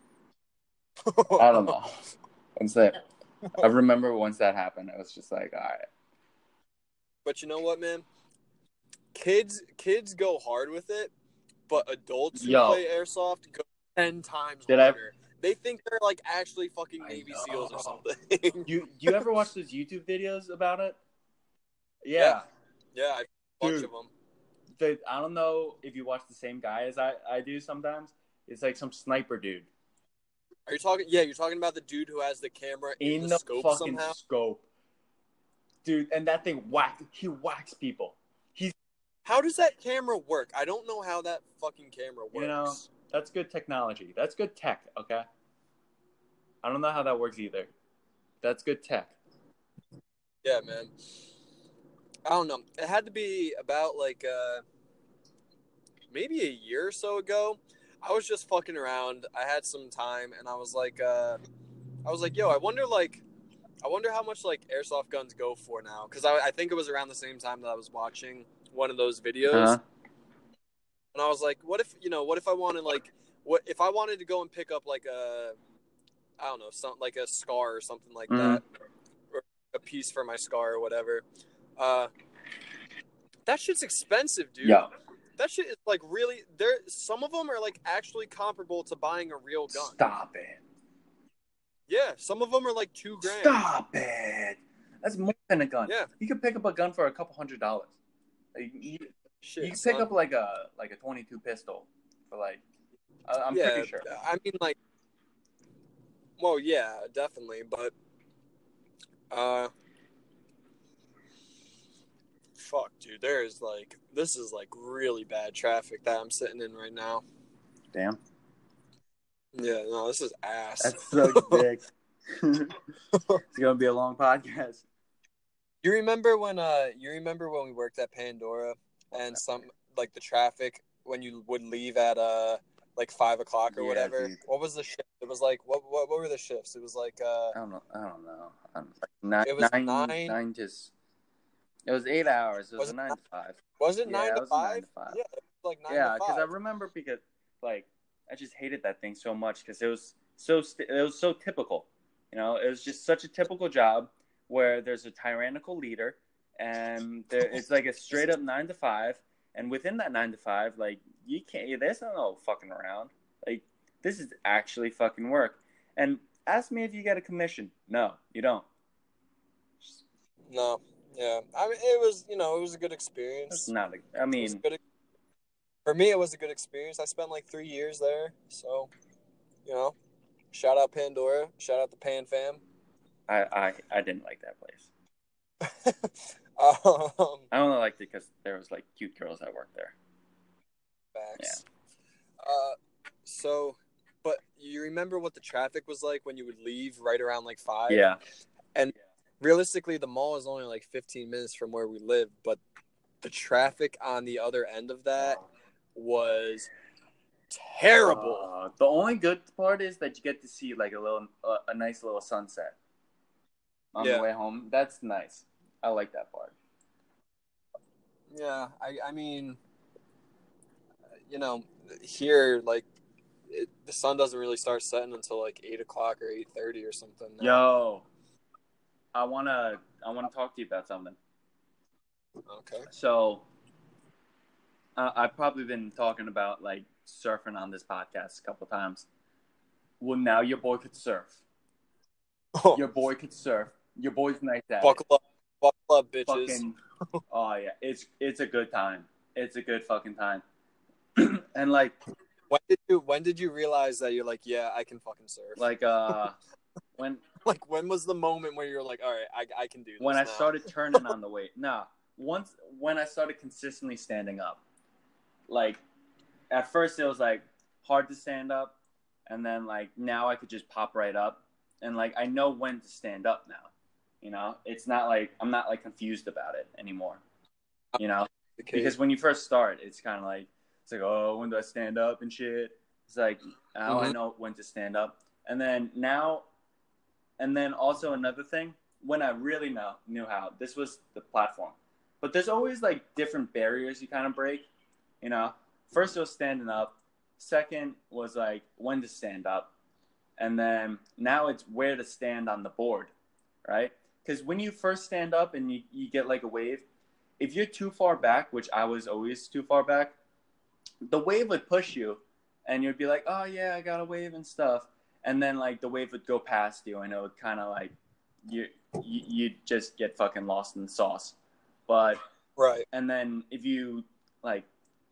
I don't know. Once that, I remember once that happened, I was just like, all right. But you know what, man? Kids, kids go hard with it, but adults who Yo. play airsoft go ten times Did I- harder. They think they're like actually fucking I Navy know. SEAls or something. You you ever watch those YouTube videos about it? Yeah. yeah, I a bunch Dude. of them. The, I don't know if you watch the same guy as I, I do sometimes. It's like some sniper dude Are you talking? Yeah, you're talking about the dude who has the camera in, in the, the scope fucking somehow. scope. Dude, and that thing whack he whacks people. He's How does that camera work? I don't know how that fucking camera works. You know, that's good technology. That's good tech, okay? I don't know how that works either. That's good tech. Yeah, man. I don't know. It had to be about like uh maybe a year or so ago. I was just fucking around. I had some time, and I was like, uh, I was like, yo, I wonder like, I wonder how much like airsoft guns go for now, because I, I think it was around the same time that I was watching one of those videos, Uh-huh. and I was like, what if you know, what if I wanted like, what if I wanted to go and pick up like a, I don't know, something like a scar or something like Mhm. that, or a piece for my scar or whatever. Uh, that shit's expensive, dude. Yeah. That shit is like really there. Some of them are like actually comparable to buying a real gun. Stop it. Yeah, some of them are like two grand. Stop it. That's more than a gun. Yeah. You could pick up a gun for a couple hundred dollars. Like, you, Shit, you can pick son. up like a like a twenty-two pistol for like. Uh, I'm yeah, pretty sure. I mean, like, well, yeah, definitely, but uh, fuck, dude, there is like this is like really bad traffic that I'm sitting in right now. Damn. Yeah, no, this is ass. That sucks dick. It's gonna be a long podcast. You remember when uh you remember when we worked at Pandora and some like the traffic when you would leave at uh like five o'clock or Yeah, whatever? dude. What was the shift? It was like what what what were the shifts? It was like uh I don't know. I don't know. I don't, like nine, It was nine, nine- nine just. It was eight hours. It was, Was a it nine nine- to five. was it Yeah, nine it to was five? nine to five. Yeah, it was like nine Yeah, to because I five. remember because like I just hated that thing so much because it was so st- it was so typical. You know, it was just such a typical job where there's a tyrannical leader and there, it's like a straight up nine to five. And within that nine to five, like you can't. There's no fucking around. Like this is actually fucking work. And ask me if you get a commission. No, you don't. No, yeah. I mean, it was you know it was a good It's experience. not. A, I It was a mean, good, for me, it was a good experience. I spent like three years there, so you know, shout out Pandora, shout out the Pan Fam. I, I I didn't like that place. um, I only liked it because there was like cute girls that worked there. Facts. Uh, so, but you remember what the traffic was like when you would leave right around like five? Yeah. And realistically, the mall is only like fifteen minutes from where we lived, but the traffic on the other end of that was terrible. Uh, the only good part is that you get to see like a little, uh, a nice little sunset on Yeah. the way home. That's nice. I like that part. Yeah, I, I mean, you know, here like it, the sun doesn't really start setting until like eight o'clock or eight thirty or something. now. Yo, I wanna I wanna talk to you about something. Okay. So, uh, I've probably been talking about like surfing on this podcast a couple times. Well, now your boy could surf. Oh, Your boy could surf. Your boy's nice at it. buckle up, buckle up, bitches. Fucking, oh yeah, it's it's a good time. It's a good fucking time. And like When did you when did you realize that you're like, yeah, I can fucking surf? like uh when like when was the moment where you're like, all right, I I can do this when I now? started turning on the weight. Nah, once when I started consistently standing up. Like at first it was like hard to stand up, and then like now I could just pop right up, and like I know when to stand up now. You know, it's not like I'm not like confused about it anymore. You know, Okay. because when you first start, it's kind of like it's like, oh, when do I stand up and shit? It's like now I Mhm. know when to stand up, and then now, and then also another thing, when I really know knew how, this was the platform, but there's always like different barriers you kind of break. You know, first it was standing up, second was like when to stand up, and then now it's where to stand on the board, right? Because when you first stand up and you, you get like a wave, if you're too far back, which I was always too far back, the wave would push you and you'd be like, oh yeah, I got a wave and stuff. And then like the wave would go past you and it would kind of like, you, you, you'd just get fucking lost in the sauce. But, Right. and then if you like,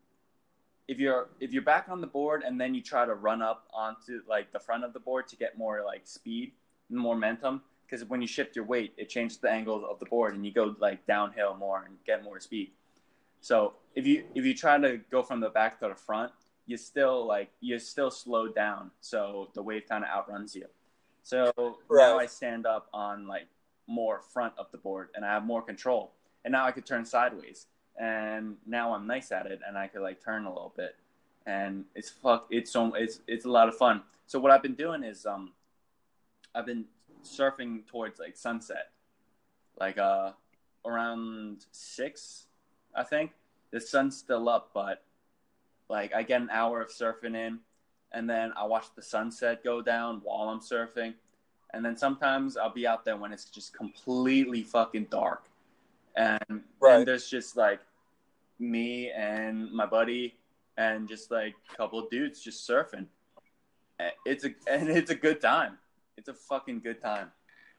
if you're, if you're back on the board and then you try to run up onto like the front of the board to get more like speed and more momentum, because when you shift your weight, it changes the angle of the board and you go like downhill more and get more speed. So if you if you try to go from the back to the front, you still like you still slow down. So the wave kind of outruns you. So now Right. I stand up on like more front of the board and I have more control. And now I could turn sideways. And now I'm nice at it and I could like turn a little bit. and it's fuck. It's so it's it's a lot of fun. So what I've been doing is um, I've been surfing towards like sunset, like uh, around six, I think. The sun's still up, but like I get an hour of surfing in, and then I watch the sunset go down while I'm surfing. And then sometimes I'll be out there when it's just completely fucking dark. And Right. and there's just like me and my buddy and just like a couple of dudes just surfing. It's a and it's a good time. It's a fucking good time.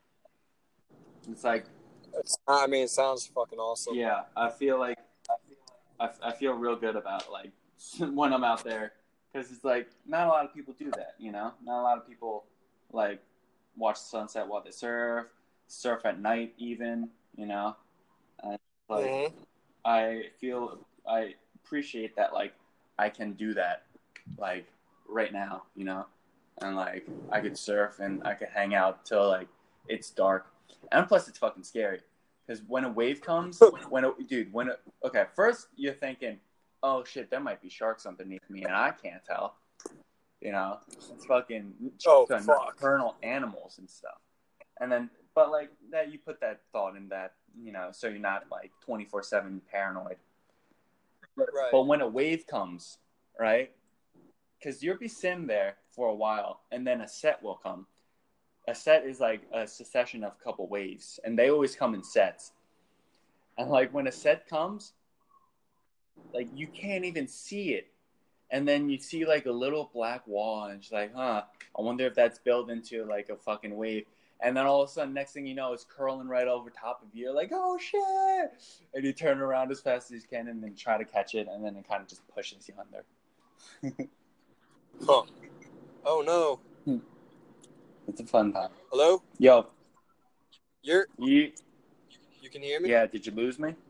It's like It's, I mean, it sounds fucking awesome. yeah, I feel like I, I feel real good about like when I'm out there because it's like not a lot of people do that, you know. Not a lot of people like watch the sunset while they surf, surf at night even, you know. And, like Mm-hmm. I feel I appreciate that like I can do that like right now, you know. And like I could surf and I could hang out till like it's dark. And plus it's fucking scary. Because when a wave comes, when a, dude, when a, okay, first you're thinking, oh shit, there might be sharks underneath me, and I can't tell. You know, it's fucking Oh, fuck. Nocturnal animals and stuff. And then, but like that, you put that thought in that, you know, so you're not like twenty-four seven paranoid. But, Right. but when a wave comes, right? Because you'll be sitting there for a while, and then a set will come. A set is like a succession of a couple waves, and they always come in sets. And like when a set comes, like you can't even see it, and then you see like a little black wall, and it's like, huh? I wonder if that's built into like a fucking wave. And then all of a sudden, next thing you know, it's curling right over top of you. You're like, oh shit! And you turn around as fast as you can, and then try to catch it, and then it kind of just pushes you under. Huh. Oh no. It's a fun time. Hello? Yo, You're you. you can hear me? Yeah, did you lose me?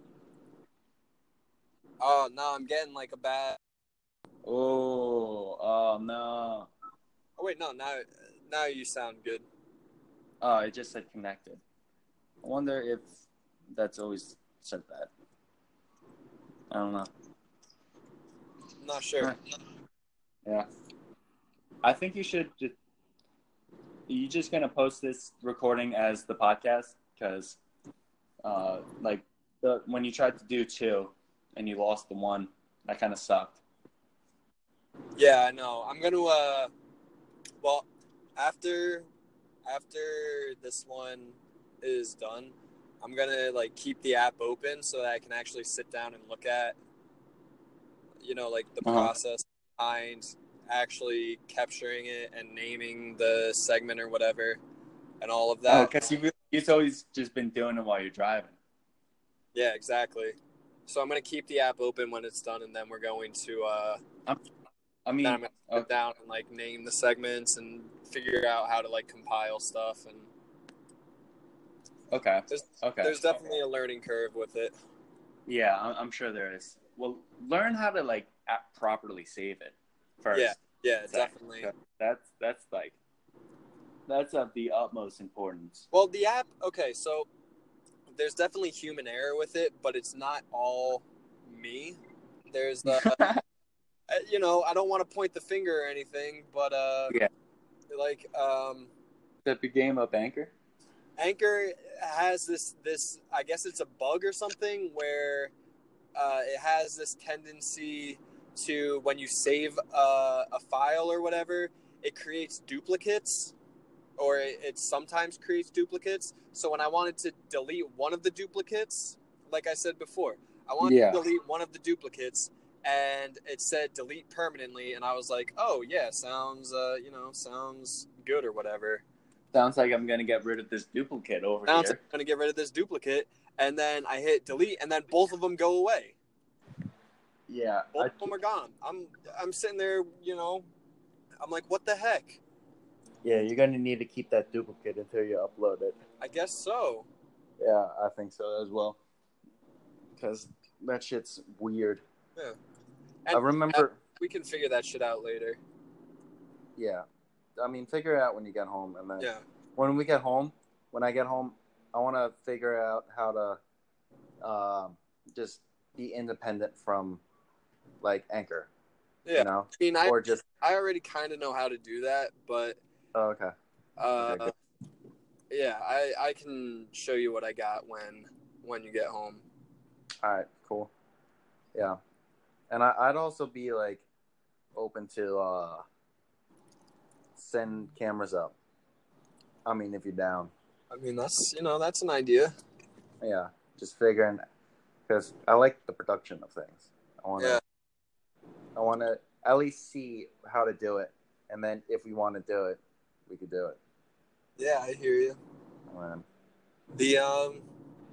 Oh no, I'm getting like a bad. Oh, oh no. Oh wait, no, now now you sound good. Oh, it just said connected. I wonder if that's always said that. I don't know. I'm not sure. Yeah. I think you should just. Are you just gonna post this recording as the podcast? Because, uh, like, the when you tried to do two, and you lost the one, that kind of sucked. Yeah, I know. I'm gonna uh, well, after after this one is done, I'm gonna like keep the app open so that I can actually sit down and look at, you know, like the Uh-huh. process behind actually capturing it and naming the segment or whatever, and all of Oh, that. because you you've always just been doing it while you're driving. Yeah, exactly. So I'm gonna keep the app open when it's done, and then we're going to. Uh, I mean, then I'm gonna sit okay. down and like name the segments and figure out how to like compile stuff, and Okay. there's Okay. there's definitely a learning curve with it. Yeah, I'm, I'm sure there is. Well, learn how to like app properly save it first. Yeah, yeah, So, definitely. That's that's like that's of the utmost importance. Well, the app, okay, so there's definitely human error with it, but it's not all me. There's the, you know, I don't want to point the finger or anything, but uh, Yeah. like um, Step your game up, Anchor. Anchor has this this I guess it's a bug or something where uh, it has this tendency to, when you save a, a file or whatever, it creates duplicates, or it, it sometimes creates duplicates. So when I wanted to delete one of the duplicates, like I said before, I wanted Yeah. to delete one of the duplicates, and it said delete permanently, and I was like, oh yeah, sounds uh, you know, sounds good or whatever. Sounds like I'm gonna get rid of this duplicate over Sounds here. like I'm gonna get rid of this duplicate, and then I hit delete, and then both of them go away. Yeah. Both I, of them are gone. I'm I'm sitting there, you know, I'm like, what the heck? yeah, you're gonna need to keep that duplicate until you upload it. I guess so. Yeah, I think so as well. Because that shit's weird. Yeah. I And remember. we can figure that shit out later. Yeah. I mean, figure it out when you get home, and then Yeah. when we get home, when I get home, I want to figure out how to um, just be independent from like Anchor. Yeah. You know, I mean, I or just I already kind of know how to do that, but oh, okay. uh, Okay, good. yeah, I I can show you what I got when when you get home. All right, cool. Yeah, and I, I'd also be like open to uh send cameras up. I mean, if you're down. I mean, that's you know that's an idea. Yeah, just figuring because I like the production of things. I want to. Yeah. I want to at least see how to do it, and then if we want to do it, we could do it. Yeah, I hear you. Man. The um,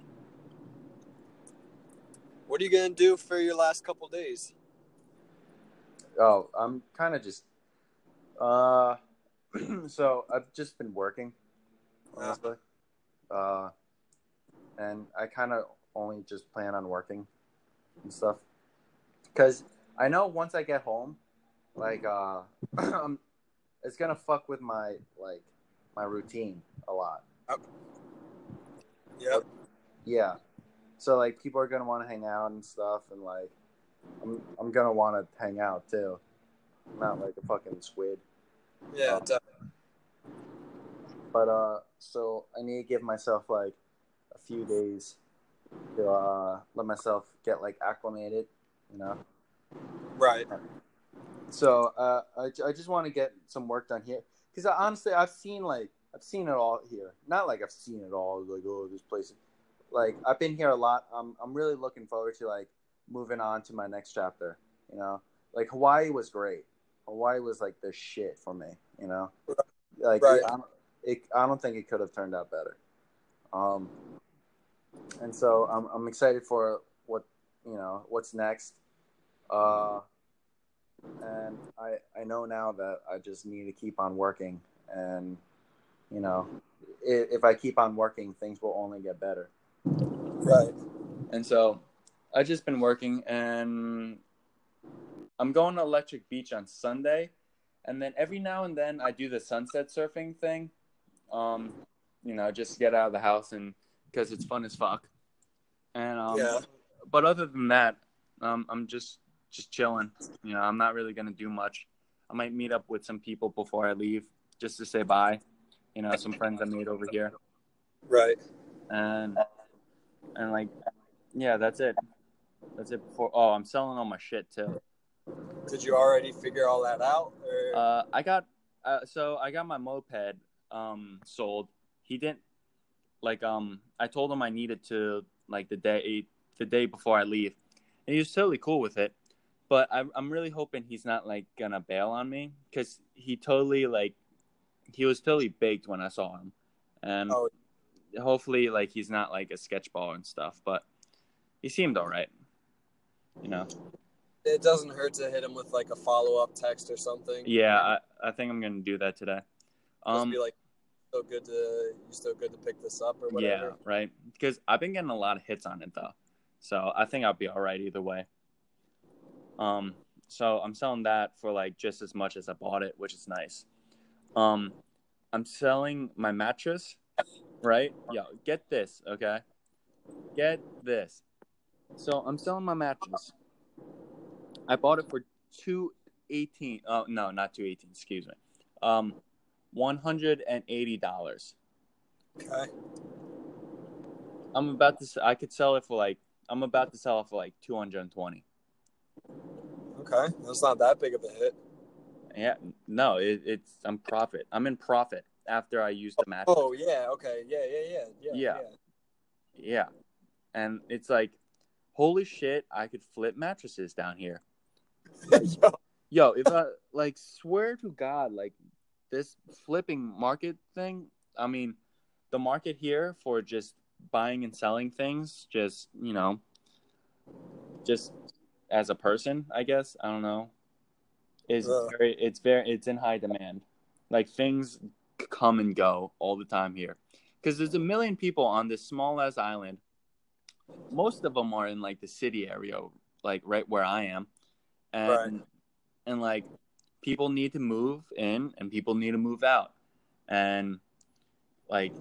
what are you gonna do for your last couple days? Oh, I'm kind of just. Uh, so I've just been working, honestly. Uh, and I kind of only just plan on working and stuff because I know once I get home, like uh, it's gonna fuck with my like my routine a lot. Yep. Yeah. So like people are gonna want to hang out and stuff, and like I'm I'm gonna want to hang out too, not like a fucking squid. Yeah. Um, Definitely. but uh, so I need to give myself like a few days to uh let myself get like acclimated, you know. Right. So uh, I I just want to get some work done here because honestly I've seen like I've seen it all here. Not like I've seen it all like oh this place. Like I've been here a lot. I'm I'm really looking forward to like moving on to my next chapter. You know, like Hawaii was great. Hawaii was like the shit for me. You know, like Right. it, I, don't, it, I don't think it could have turned out better. Um, and so I'm I'm excited for what you know what's next. Uh, and I I know now that I just need to keep on working, and you know, if, if I keep on working, things will only get better. Right. And so I've just been working, and I'm going to Electric Beach on Sunday, and then every now and then I do the sunset surfing thing. Um, you know, just get out of the house and because it's fun as fuck. And um, Yeah. but other than that, um, I'm just just chilling. You know, I'm not really gonna do much. I might meet up with some people before I leave just to say bye. You know, some friends I made over here, Right. and and like, yeah, that's it. That's it. Before oh, I'm selling all my shit too. Did you already figure all that out? Or... Uh, I got uh, so I got my moped um sold. He didn't like um I told him I needed to like the day the day before I leave, and he was totally cool with it. But I'm I'm really hoping he's not like gonna bail on me because he totally like he was totally baked when I saw him, and Oh. hopefully like he's not like a sketchball and stuff. But he seemed all right, you know. It doesn't hurt to hit him with like a follow up text or something. Yeah, I, I think I'm gonna do that today. Just Um, be like, "So good to you still good to pick this up or whatever." yeah, right. Because I've been getting a lot of hits on it though, so I think I'll be all right either way. Um, so I'm selling that for like just as much as I bought it, which is nice. Um, I'm selling my mattress, right? Yo, get this, okay? Get this. So I'm selling my mattress. I bought it for two eighteen. Oh no, not two eighteen. Excuse me. Um, one hundred and eighty dollars. Okay. I'm about to. I could sell it for like. I'm about to sell it for like two hundred and twenty. Okay, that's not that big of a hit. Yeah, no, it, it's I'm profit. I'm in profit after I used the mattress. Oh yeah, okay, yeah, yeah, yeah, yeah, yeah, yeah, and it's like, holy shit, I could flip mattresses down here. yeah. Yo. Yo, if I like swear to God, like this flipping market thing. I mean, the market here for just buying and selling things, just you know, just as a person, I guess I don't know. Is Uh, very it's very it's in high demand. Like things come and go all the time here because there's a million people on this small ass island. Most of them are in like the city area, like right where I am, and right. and like people need to move in and people need to move out, and like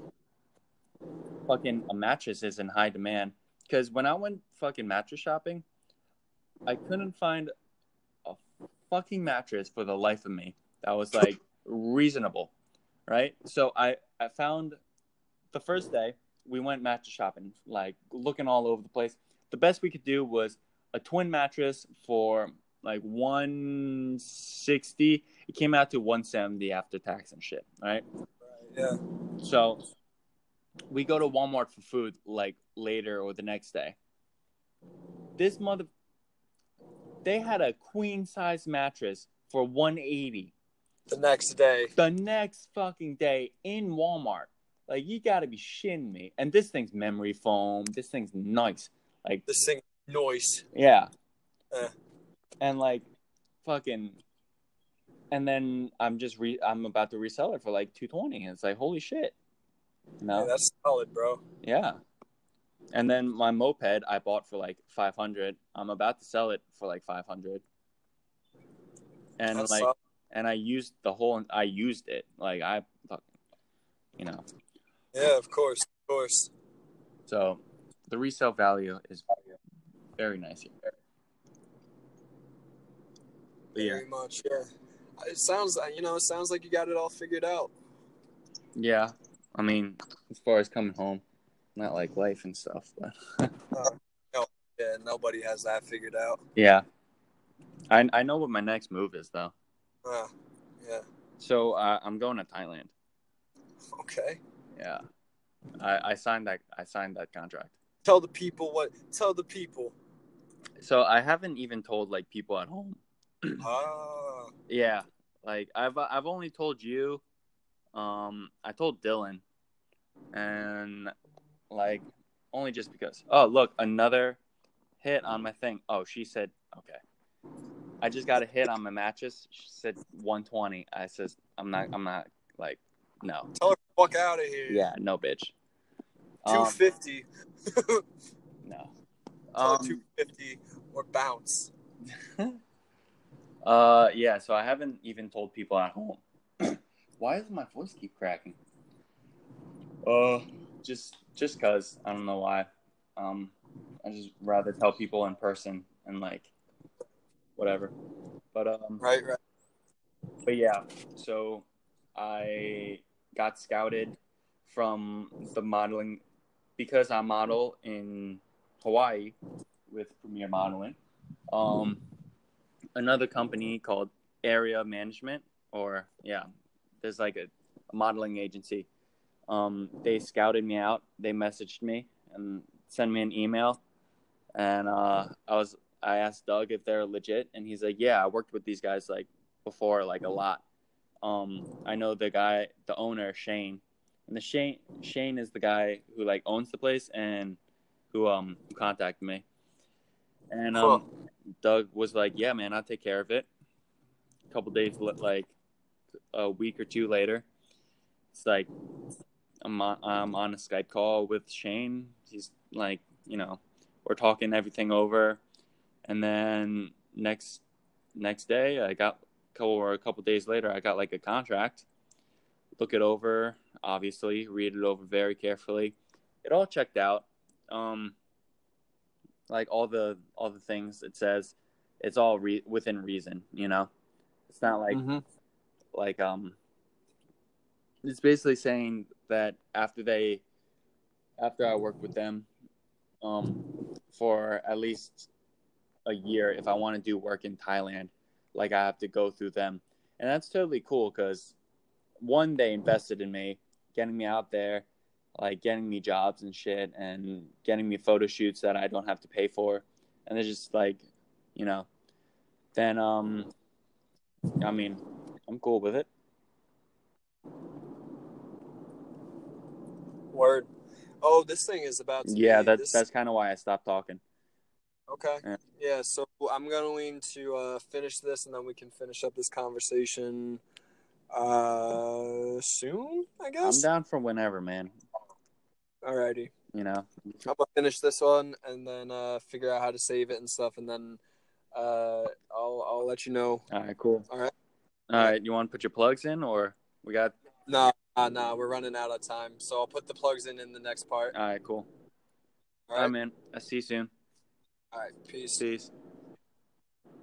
fucking a mattress is in high demand because when I went fucking mattress shopping, I couldn't find a fucking mattress for the life of me that was like reasonable, right? So I I found the first day we went mattress shopping, like looking all over the place. The best we could do was a twin mattress for like one sixty. It came out to one seventy after tax and shit, right? Yeah. So we go to Walmart for food like later or the next day. This mother, they had a queen size mattress for one eighty. The next day. The next fucking day in Walmart. Like, you gotta be shitting me. And this thing's memory foam. This thing's nice. Like, This thing noise. yeah. Uh. And like, fucking, and then I'm just re, I'm about to resell it for like two twenty. And it's like, holy shit. No, Yeah, that's solid, bro. yeah. And then my moped I bought for like five hundred. I'm about to sell it for like five hundred. And That's like, solid. and I used the whole. I used it. Like I, you know. Yeah, of course, of course. So, the resale value is very nice here. But yeah, Very much, yeah. It sounds, you know, it sounds like you got it all figured out. yeah. I mean, as far as coming home, not like life and stuff, but uh, no, yeah, nobody has that figured out. yeah. I I know what my next move is though. Uh, yeah. So uh, I'm going to Thailand. Okay. Yeah, I, I signed that. I signed that contract. Tell the people what. Tell the people. So I haven't even told like people at home. Ah. Yeah, like I've I've only told you. Um, I told Dylan, and like only just because. Oh, look, another hit on my thing. Oh, she said okay. I just got a hit on my mattress. She said one twenty. I says I'm not. I'm not like no. Tell her to fuck out of here. Yeah, no, bitch. Two fifty. Um, no. Tell Um, her two fifty or bounce. uh, yeah. So I haven't even told people at home. Why does my voice keep cracking? Uh, just just cause I don't know why. Um, I just rather tell people in person and like whatever. But um, Right, right. But yeah, so I got scouted from the modeling because I model in Hawaii with Premier Modeling. Um, another company called Area Management, or yeah, there's like a, a modeling agency. Um, they scouted me out. They messaged me and sent me an email, and uh, I was I asked Doug if they're legit, and he's like, "Yeah, I worked with these guys like before, like a lot. Um, I know the guy, the owner, Shane, and the Shane Shane is the guy who like owns the place and who um contacted me. And um, Cool. Doug was like, "Yeah, man, I'll take care of it." A couple days, like a week or two later, it's like I'm on, I'm on a Skype call with Shane. He's like, you know, we're talking everything over, and then next next day, I got a couple or a couple days later, I got like a contract. Look it over, obviously, read it over very carefully. It all checked out. Um, like all the all the things it says, it's all re- within reason. You know, it's not like Mm-hmm. like um. It's basically saying that after they, after I work with them, um, for at least a year, if I want to do work in Thailand, like I have to go through them, and that's totally cool because one, they invested in me, getting me out there, like getting me jobs and shit, and getting me photo shoots that I don't have to pay for, and they're just like, you know, then um, I mean, I'm cool with it. Word. Oh, this thing is about to Yeah, be, that's this... that's kind of why I stopped talking. Okay. Yeah. Yeah, so I'm going to uh, finish this, and then we can finish up this conversation uh, soon, I guess? I'm down for whenever, man. Alrighty. You know? I'm going to finish this one, and then uh, figure out how to save it and stuff, and then uh, I'll I'll let you know. All right, cool. All right? All right, you want to put your plugs in, or we got... No, uh, no, we're running out of time, so I'll put the plugs in in the next part. All right, cool. All All right, right, man. I'll see you soon. All right, peace. Peace.